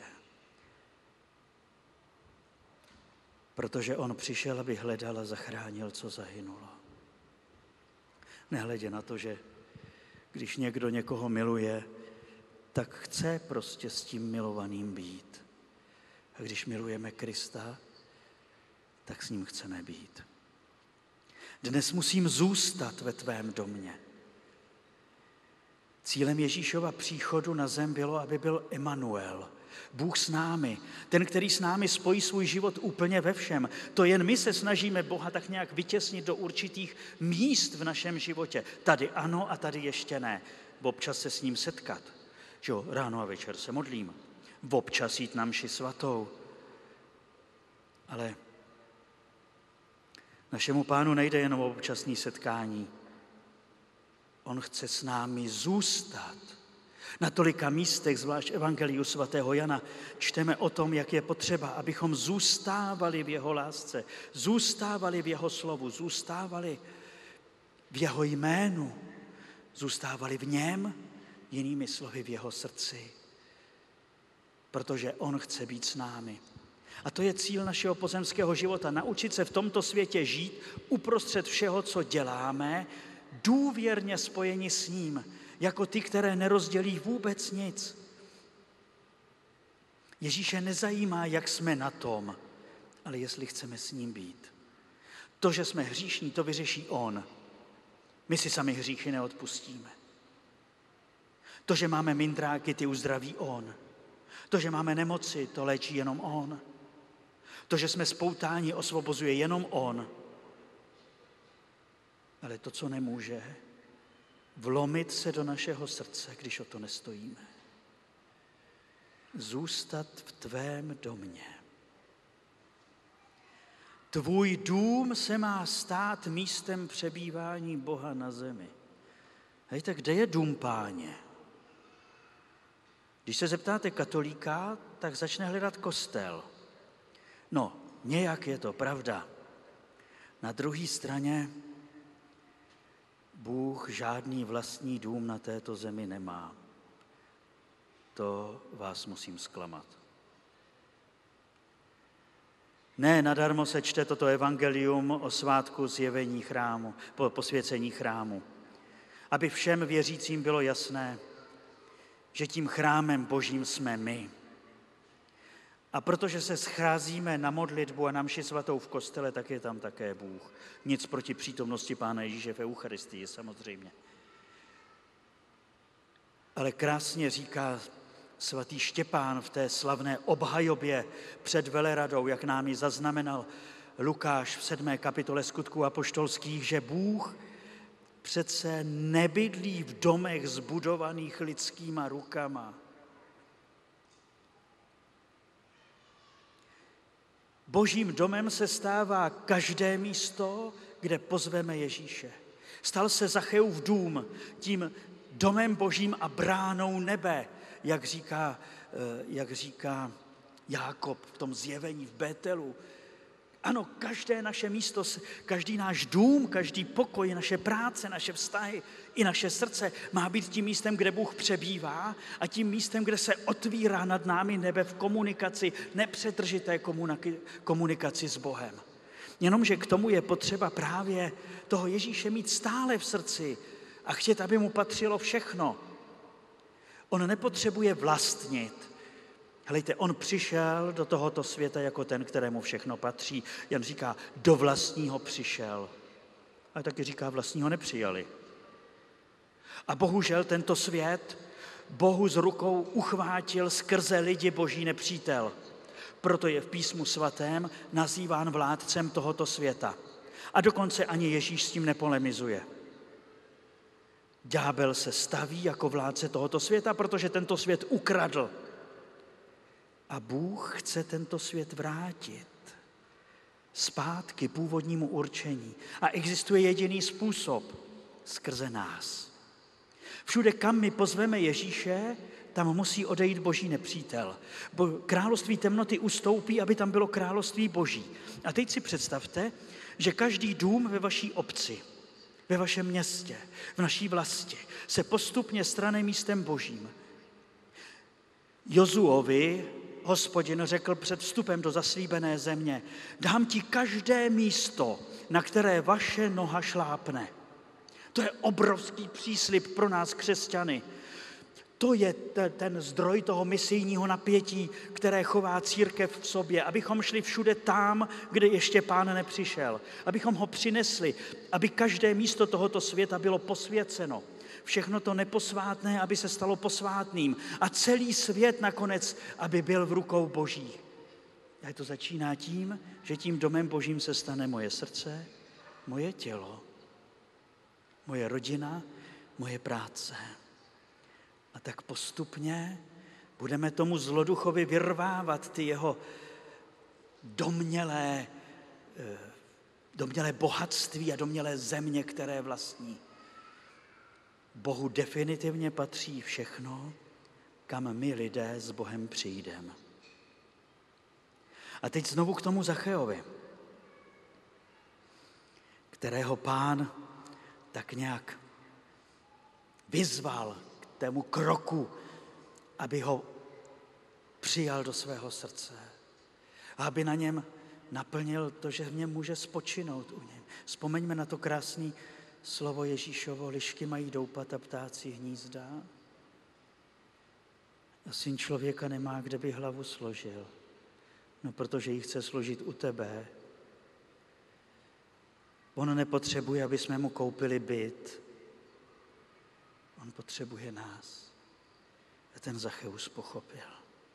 Protože on přišel, aby hledal a zachránil, co zahynulo. Nehledě na to, že když někdo někoho miluje, tak chce prostě s tím milovaným být. A když milujeme Krista, tak s ním chceme být. Dnes musím zůstat ve tvém domě. Cílem Ježíšova příchodu na zem bylo, aby byl Emanuel, Bůh s námi, ten, který s námi spojí svůj život úplně ve všem. To jen my se snažíme Boha tak nějak vytěsnit do určitých míst v našem životě. Tady ano a tady ještě ne. Občas se s ním setkat. Že jo, ráno a večer se modlím. občas jít na mši svatou. Ale našemu Pánu nejde jen o občasné setkání. On chce s námi zůstat. Na tolika místech, zvlášť Evangeliu svatého Jana, čteme o tom, jak je potřeba, abychom zůstávali v jeho lásce, zůstávali v jeho slovu, zůstávali v jeho jménu, zůstávali v něm, jinými slovy v jeho srdci. Protože on chce být s námi. A to je cíl našeho pozemského života, naučit se v tomto světě žít uprostřed všeho, co děláme, důvěrně spojeni s ním, jako ty, které nerozdělí vůbec nic. Ježíše nezajímá, jak jsme na tom, ale jestli chceme s ním být. To, že jsme hříšní, to vyřeší on. My si sami hříchy neodpustíme. To, že máme mindráky, ty uzdraví on. To, že máme nemoci, to léčí jenom on. To, že jsme spoutáni, osvobozuje jenom on. Ale to, co nemůže, vlomit se do našeho srdce, když o to nestojíme. Zůstat v tvém domě. Tvůj dům se má stát místem přebývání Boha na zemi. Hejte, kde je dům Páně? Když se zeptáte katolíka, tak začne hledat kostel. No, nějak je to pravda. Na druhé straně Bůh žádný vlastní dům na této zemi nemá. To vás musím zklamat. Ne, nadarmo se čte toto evangelium o svátku zjevení chrámu, posvěcení chrámu. Aby všem věřícím bylo jasné, že tím chrámem Božím jsme my. A protože se scházíme na modlitbu a na mši svatou v kostele, tak je tam také Bůh. Nic proti přítomnosti Pána Ježíše v Eucharistii, samozřejmě. Ale krásně říká svatý Štěpán v té slavné obhajobě před veleradou, jak nám ji zaznamenal Lukáš v 7. kapitole Skutků apoštolských, že Bůh přece nebydlí v domech zbudovaných lidskýma rukama. Božím domem se stává každé místo, kde pozveme Ježíše. Stal se Zacheův dům tím domem Božím a bránou nebe, jak říká Jákob v tom zjevení v Bételu. Ano, každé naše místo, každý náš dům, každý pokoj, naše práce, naše vztahy i naše srdce má být tím místem, kde Bůh přebývá a tím místem, kde se otvírá nad námi nebe v komunikaci, nepřetržité komunikaci s Bohem. Jenomže k tomu je potřeba právě toho Ježíše mít stále v srdci a chtět, aby mu patřilo všechno. On nepotřebuje vlastnit. Helejte, on přišel do tohoto světa jako ten, kterému všechno patří. Jan říká, do vlastního přišel. Ale taky říká, vlastního nepřijali. A bohužel tento svět Bohu z rukou uchvátil skrze lidi Boží nepřítel. Proto je v písmu svatém nazýván vládcem tohoto světa. A dokonce ani Ježíš s tím nepolemizuje. Ďábel se staví jako vládce tohoto světa, protože tento svět ukradl. A Bůh chce tento svět vrátit zpátky původnímu určení. A existuje jediný způsob, skrze nás. Všude, kam my pozveme Ježíše, tam musí odejít Boží nepřítel. Království temnoty ustoupí, aby tam bylo království Boží. A teď si představte, že každý dům ve vaší obci, ve vašem městě, v naší vlasti se postupně stane místem Božím. Jozuovi Hospodin řekl před vstupem do zaslíbené země, dám ti každé místo, na které vaše noha šlápne. To je obrovský příslib pro nás křesťany. To je ten zdroj toho misijního napětí, které chová církev v sobě, abychom šli všude tam, kde ještě Pán nepřišel. Abychom ho přinesli, aby každé místo tohoto světa bylo posvěceno. Všechno to neposvátné, aby se stalo posvátným. A celý svět nakonec, aby byl v rukou Božích. A to začíná tím, že tím domem Božím se stane moje srdce, moje tělo, moje rodina, moje práce. A tak postupně Budeme tomu zloduchovi vyrvávat ty jeho domnělé bohatství a domnělé země, které vlastní. Bohu definitivně patří všechno, kam my lidé s Bohem přijdeme. A teď znovu k tomu Zacheovi, kterého Pán tak nějak vyzval k tému kroku, aby ho přijal do svého srdce a aby na něm naplnil to, že v něm může spočinout u něm. Vzpomeňme na to krásné slovo Ježíšovo, lišky mají doupat a ptáci hnízda. A Syn člověka nemá, kde by hlavu složil. No, protože ji chce složit u tebe. On nepotřebuje, aby jsme mu koupili byt. On potřebuje nás. A ten Zacheus pochopil.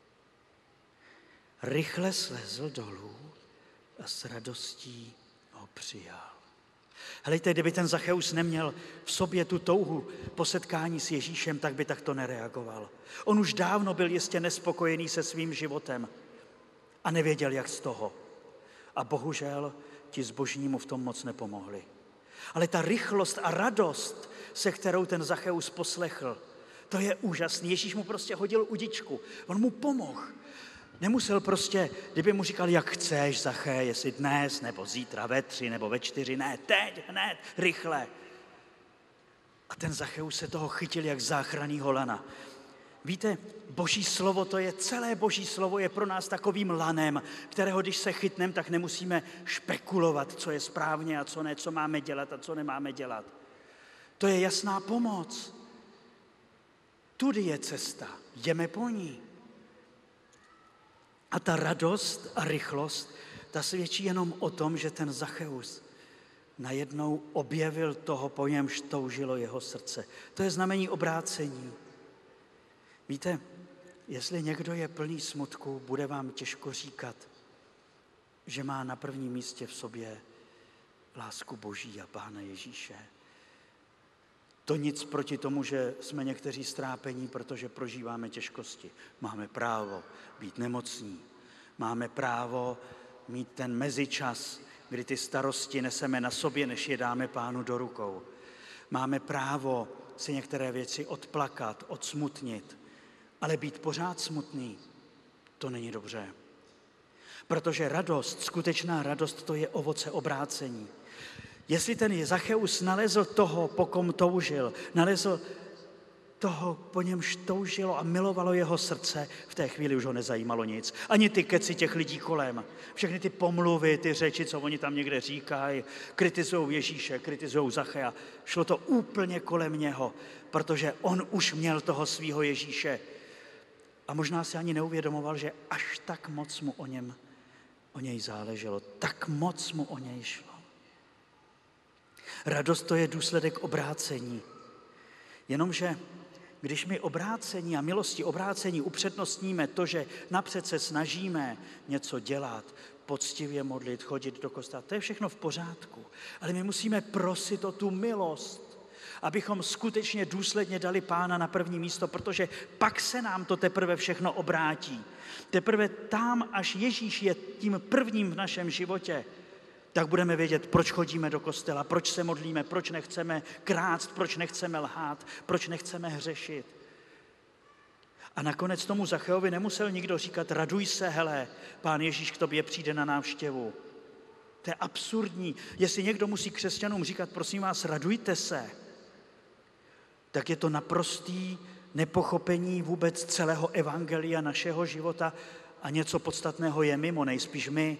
Rychle slezl dolů a s radostí ho přijal. Helejte, kdyby ten Zacheus neměl v sobě tu touhu po setkání s Ježíšem, tak by takto nereagoval. On už dávno byl jistě nespokojený se svým životem a nevěděl, jak z toho. A bohužel ti zbožní mu v tom moc nepomohli. Ale ta rychlost a radost, se kterou ten Zacheus poslechl, to je úžasný. Ježíš mu prostě hodil udičku. On mu pomohl. Nemusel prostě, kdyby mu říkal, jak chceš, Zaché, jestli dnes, nebo zítra ve 3, nebo ve 4, ne, teď, hned, rychle. A ten Zacheus se toho chytil jak záchranného lana. Víte, Boží slovo, to je celé Boží slovo, je pro nás takovým lanem, kterého když se chytneme, tak nemusíme špekulovat, co je správně a co ne, co máme dělat a co nemáme dělat. To je jasná pomoc. Tudy je cesta, jdeme po ní. A ta radost a rychlost, ta svědčí jenom o tom, že ten Zacheus najednou objevil toho, po němž toužilo jeho srdce. To je znamení obrácení. Víte, jestli někdo je plný smutku, bude vám těžko říkat, že má na prvním místě v sobě lásku Boží a Pána Ježíše. To nic proti tomu, že jsme někteří strápení, protože prožíváme těžkosti. Máme právo být nemocní. Máme právo mít ten mezičas, kdy ty starosti neseme na sobě, než je dáme Pánu do rukou. Máme právo si některé věci odplakat, odsmutnit, ale být pořád smutný, to není dobře. Protože radost, skutečná radost, to je ovoce obrácení. Jestli ten Zacheus nalezl toho, po kom toužil, nalezl toho, po němž toužilo a milovalo jeho srdce, v té chvíli už ho nezajímalo nic. Ani ty keci těch lidí kolem. Všechny ty pomluvy, ty řeči, co oni tam někde říkají, kritizujou Ježíše, kritizujou Zachea. Šlo to úplně kolem něho, protože on už měl toho svýho Ježíše. A možná si ani neuvědomoval, že až tak moc mu o něj záleželo, tak moc mu o něj šlo. Radost to je důsledek obrácení. Jenomže když my obrácení a milosti obrácení upřednostníme to, že napřed se snažíme něco dělat, poctivě modlit, chodit do kostela, to je všechno v pořádku. Ale my musíme prosit o tu milost, abychom skutečně důsledně dali Pána na první místo, protože pak se nám to teprve všechno obrátí. Teprve tam, až Ježíš je tím prvním v našem životě, tak budeme vědět, proč chodíme do kostela, proč se modlíme, proč nechceme krást, proč nechceme lhát, proč nechceme hřešit. A nakonec tomu Zacheovi nemusel nikdo říkat, raduj se, hele, Pán Ježíš k tobě přijde na návštěvu. To je absurdní. Jestli někdo musí křesťanům říkat, prosím vás, radujte se, tak je to naprostý nepochopení vůbec celého evangelia našeho života a něco podstatného je mimo, nejspíš my.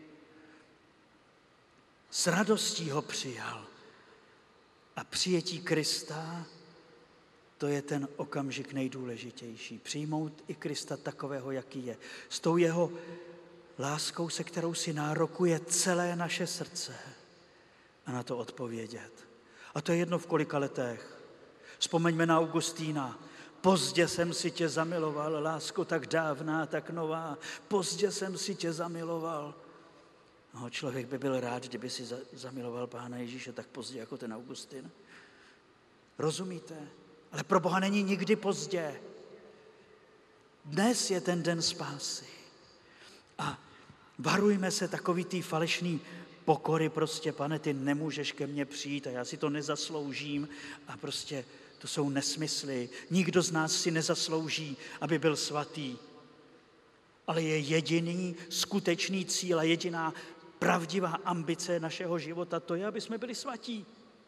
S radostí ho přijal. A přijetí Krista, to je ten okamžik nejdůležitější. Přijmout i Krista takového, jaký je. S tou jeho láskou, se kterou si nárokuje celé naše srdce. A na to odpovědět. A to je jedno v kolika letech. Vzpomeňme na Augustína. Pozdě jsem si tě zamiloval, lásko tak dávná, tak nová. Pozdě jsem si tě zamiloval. No, člověk by byl rád, kdyby si zamiloval Pána Ježíše tak pozdě jako ten Augustin. Rozumíte? Ale pro Boha není nikdy pozdě. Dnes je ten den spásy. A varujme se takový tý falešný pokory, prostě, Pane, ty nemůžeš ke mně přijít a já si to nezasloužím a prostě to jsou nesmysly. Nikdo z nás si nezaslouží, aby byl svatý. Ale je jediný skutečný cíl a jediná pravdivá ambice našeho života, to je, aby jsme byli svatí.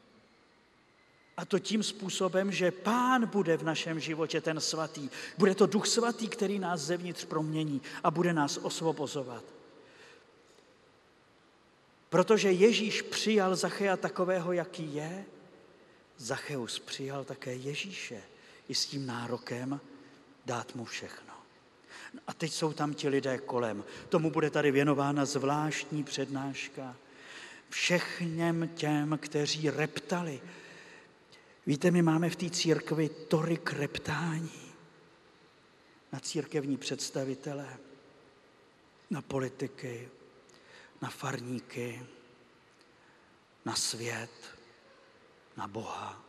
A to tím způsobem, že Pán bude v našem životě ten svatý. Bude to Duch svatý, který nás zevnitř promění a bude nás osvobozovat. Protože Ježíš přijal Zacheja takového, jaký je, Zacheus přijal také Ježíše i s tím nárokem dát mu všechno. A teď jsou tam ti lidé kolem. Tomu bude tady věnována zvláštní přednáška. Všechněm těm, kteří reptali. Víte, my máme v té církvi tolik reptání na církevní představitele, na politiky, na farníky, na svět, na Boha.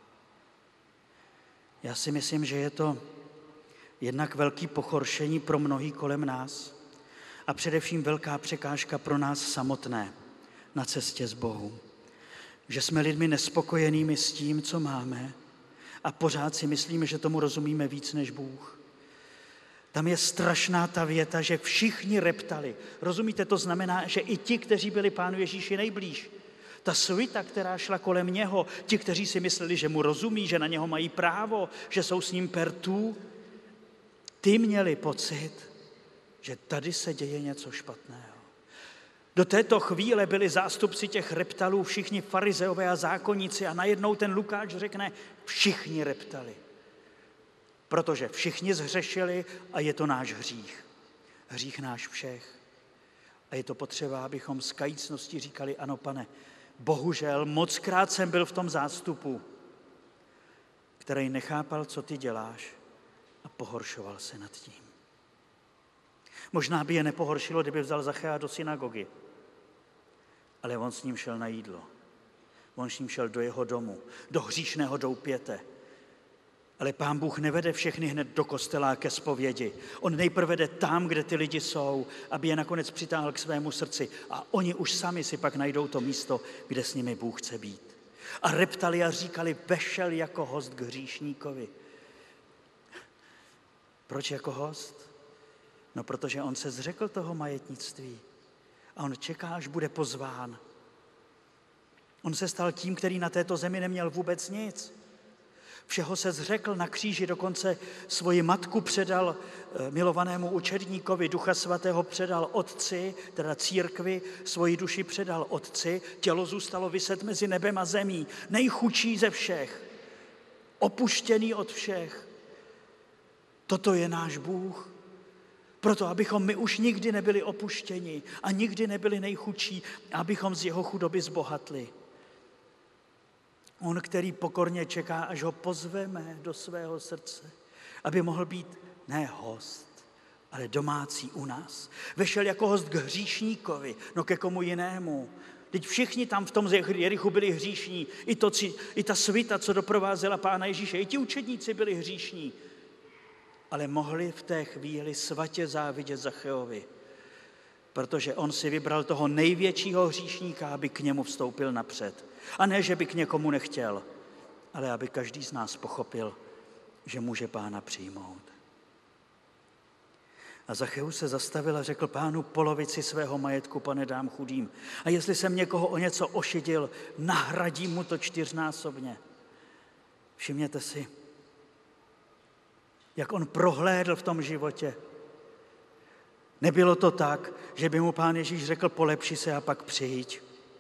Já si myslím, že je to jednak velký pochoršení pro mnohý kolem nás a především velká překážka pro nás samotné na cestě z Bohu. Že jsme lidmi nespokojenými s tím, co máme a pořád si myslíme, že tomu rozumíme víc než Bůh. Tam je strašná ta věta, že všichni reptali. Rozumíte, to znamená, že i ti, kteří byli Pánu Ježíši nejblíž, ta svita, která šla kolem něho, ti, kteří si mysleli, že mu rozumí, že na něho mají právo, že jsou s ním pertů, ty měli pocit, že tady se děje něco špatného. Do této chvíle byli zástupci těch reptalů všichni farizeové a zákonníci a najednou ten Lukáš řekne, všichni reptali. Protože všichni zhřešili a je to náš hřích. Hřích náš všech. A je to potřeba, abychom s kajícností říkali, ano, Pane, bohužel mockrát jsem byl v tom zástupu, který nechápal, co ty děláš a pohoršoval se nad tím. Možná by je nepohoršilo, kdyby vzal Zacheja do synagogy, ale on s ním šel na jídlo. On s ním šel do jeho domu, do hříšného doupěte. Ale Pán Bůh nevede všechny hned do kostela ke zpovědi. On nejprve jde tam, kde ty lidi jsou, aby je nakonec přitáhl k svému srdci. A oni už sami si pak najdou to místo, kde s nimi Bůh chce být. A reptali a říkali, vešel jako host k hříšníkovi. Proč jako host? No, protože on se zřekl toho majetnictví. A on čeká, až bude pozván. On se stal tím, který na této zemi neměl vůbec nic. Všeho se zřekl na kříži, dokonce svoji matku předal milovanému učedníkovi, Ducha svatého předal otci, teda církvi, svoji duši předal otci, tělo zůstalo viset mezi nebem a zemí, nejchudší ze všech, opuštěný od všech. Toto je náš Bůh. Proto, abychom my už nikdy nebyli opuštěni a nikdy nebyli nejchudší, abychom z jeho chudoby zbohatli. On, který pokorně čeká, až ho pozveme do svého srdce, aby mohl být ne host, ale domácí u nás. Vešel jako host k hříšníkovi, no ke komu jinému. Teď všichni tam v tom Jerichu byli hříšní, i ta svita, co doprovázela Pána Ježíše, i ti učedníci byli hříšní. Ale mohli v té chvíli svatě závidět Zachejovi, protože on si vybral toho největšího hříšníka, aby k němu vstoupil napřed. A ne, že by k někomu nechtěl, ale aby každý z nás pochopil, že může Pána přijmout. A Zacheus se zastavil a řekl, Pánu, polovici svého majetku, Pane, dám chudým. A jestli jsem někoho o něco ošidil, nahradím mu to 4násobně. Všimněte si, jak on prohlédl v tom životě. Nebylo to tak, že by mu Pán Ježíš řekl, polepši se a pak přijď.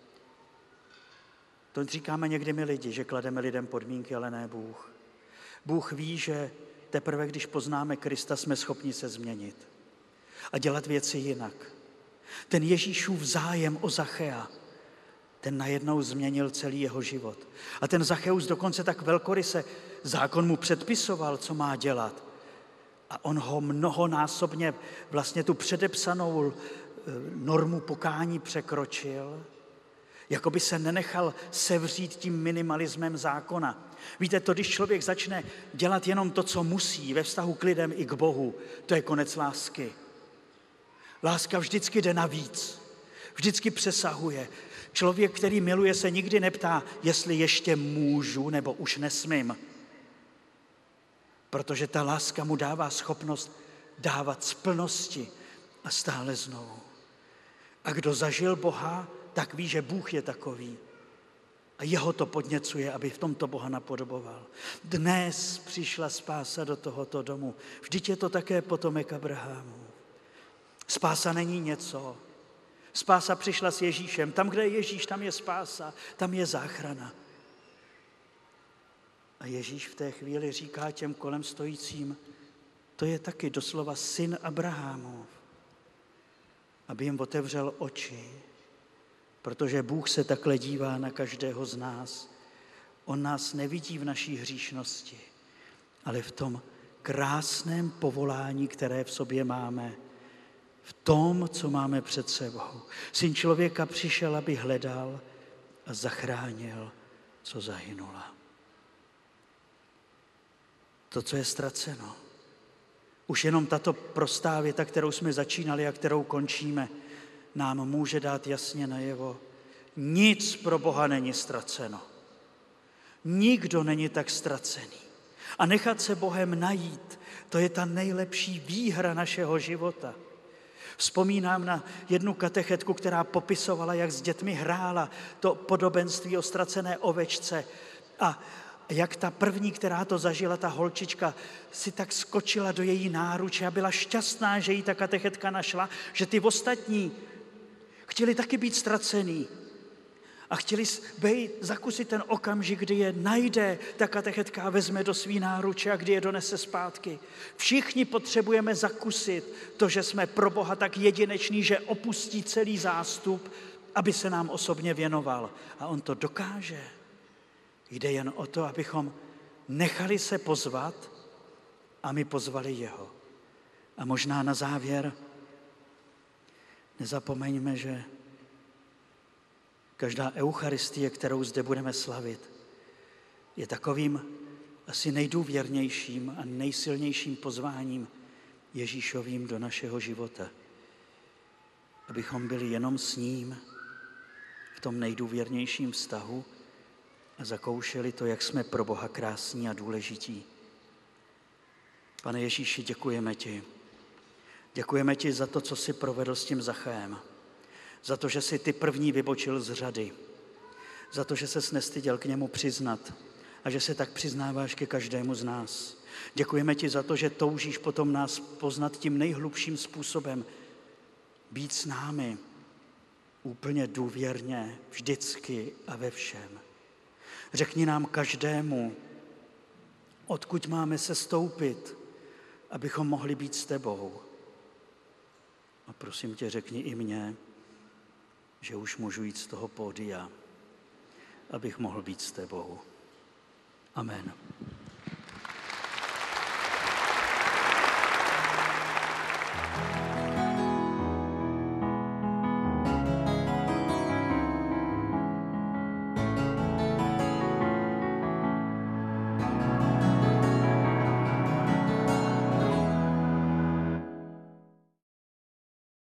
To říkáme někdy my lidi, že klademe lidem podmínky, ale ne Bůh. Bůh ví, že teprve, když poznáme Krista, jsme schopni se změnit a dělat věci jinak. Ten Ježíšův zájem o Zacheja, ten najednou změnil celý jeho život. A ten Zacheus dokonce tak velkoryse, zákon mu předpisoval, co má dělat. A on ho mnohonásobně vlastně tu předepsanou normu pokání překročil, Jako by se nenechal sevřít tím minimalismem zákona. Víte, to, když člověk začne dělat jenom to, co musí, ve vztahu k lidem i k Bohu, to je konec lásky. Láska vždycky jde navíc, vždycky přesahuje. Člověk, který miluje, se nikdy neptá, jestli ještě můžu nebo už nesmím. Protože ta láska mu dává schopnost dávat z plnosti a stále znovu. A kdo zažil Boha, tak ví, že Bůh je takový. A jeho to podněcuje, aby v tomto Boha napodoboval. Dnes přišla spása do tohoto domu. Vždyť je to také potomek Abrahamu. Spása není něco. Spása přišla s Ježíšem. Tam, kde je Ježíš, tam je spása, tam je záchrana. A Ježíš v té chvíli říká těm kolem stojícím, to je taky doslova syn Abrahamův, aby jim otevřel oči, protože Bůh se takhle dívá na každého z nás. On nás nevidí v naší hříšnosti, ale v tom krásném povolání, které v sobě máme, v tom, co máme před sebou. Syn člověka přišel, aby hledal a zachránil, co zahynulo. To, co je ztraceno. Už jenom tato prostá věta, kterou jsme začínali a kterou končíme, nám může dát jasně najevo. Nic pro Boha není ztraceno. Nikdo není tak ztracený. A nechat se Bohem najít, to je ta nejlepší výhra našeho života. Vzpomínám na jednu katechetku, která popisovala, jak s dětmi hrála to podobenství o ztracené ovečce a jak ta první, která to zažila, ta holčička, si tak skočila do její náruče a byla šťastná, že jí ta katechetka našla, že ty ostatní chtěli taky být ztracený a chtěli zakusit ten okamžik, kdy je najde ta katechetka a vezme do svý náruče a kdy je donese zpátky. Všichni potřebujeme zakusit to, že jsme pro Boha tak jedineční, že opustí celý zástup, aby se nám osobně věnoval. A on to dokáže. Jde jen o to, abychom nechali se pozvat a my pozvali jeho. A možná na závěr nezapomeňme, že každá eucharistie, kterou zde budeme slavit, je takovým asi nejdůvěrnějším a nejsilnějším pozváním Ježíšovým do našeho života. Abychom byli jenom s ním v tom nejdůvěrnějším vztahu a zakoušeli to, jak jsme pro Boha krásní a důležití. Pane Ježíši, děkujeme ti. Děkujeme ti za to, co jsi provedl s tím Zachajem. Za to, že jsi ty první vybočil z řady. Za to, že ses nestyděl k němu přiznat a že se tak přiznáváš ke každému z nás. Děkujeme ti za to, že toužíš potom nás poznat tím nejhlubším způsobem. Být s námi úplně důvěrně, vždycky a ve všem. Řekni nám každému, odkud máme se stoupit, abychom mohli být s tebou. A prosím tě, řekni i mně, že už můžu jít z toho pódia, abych mohl být s tebou. Amen.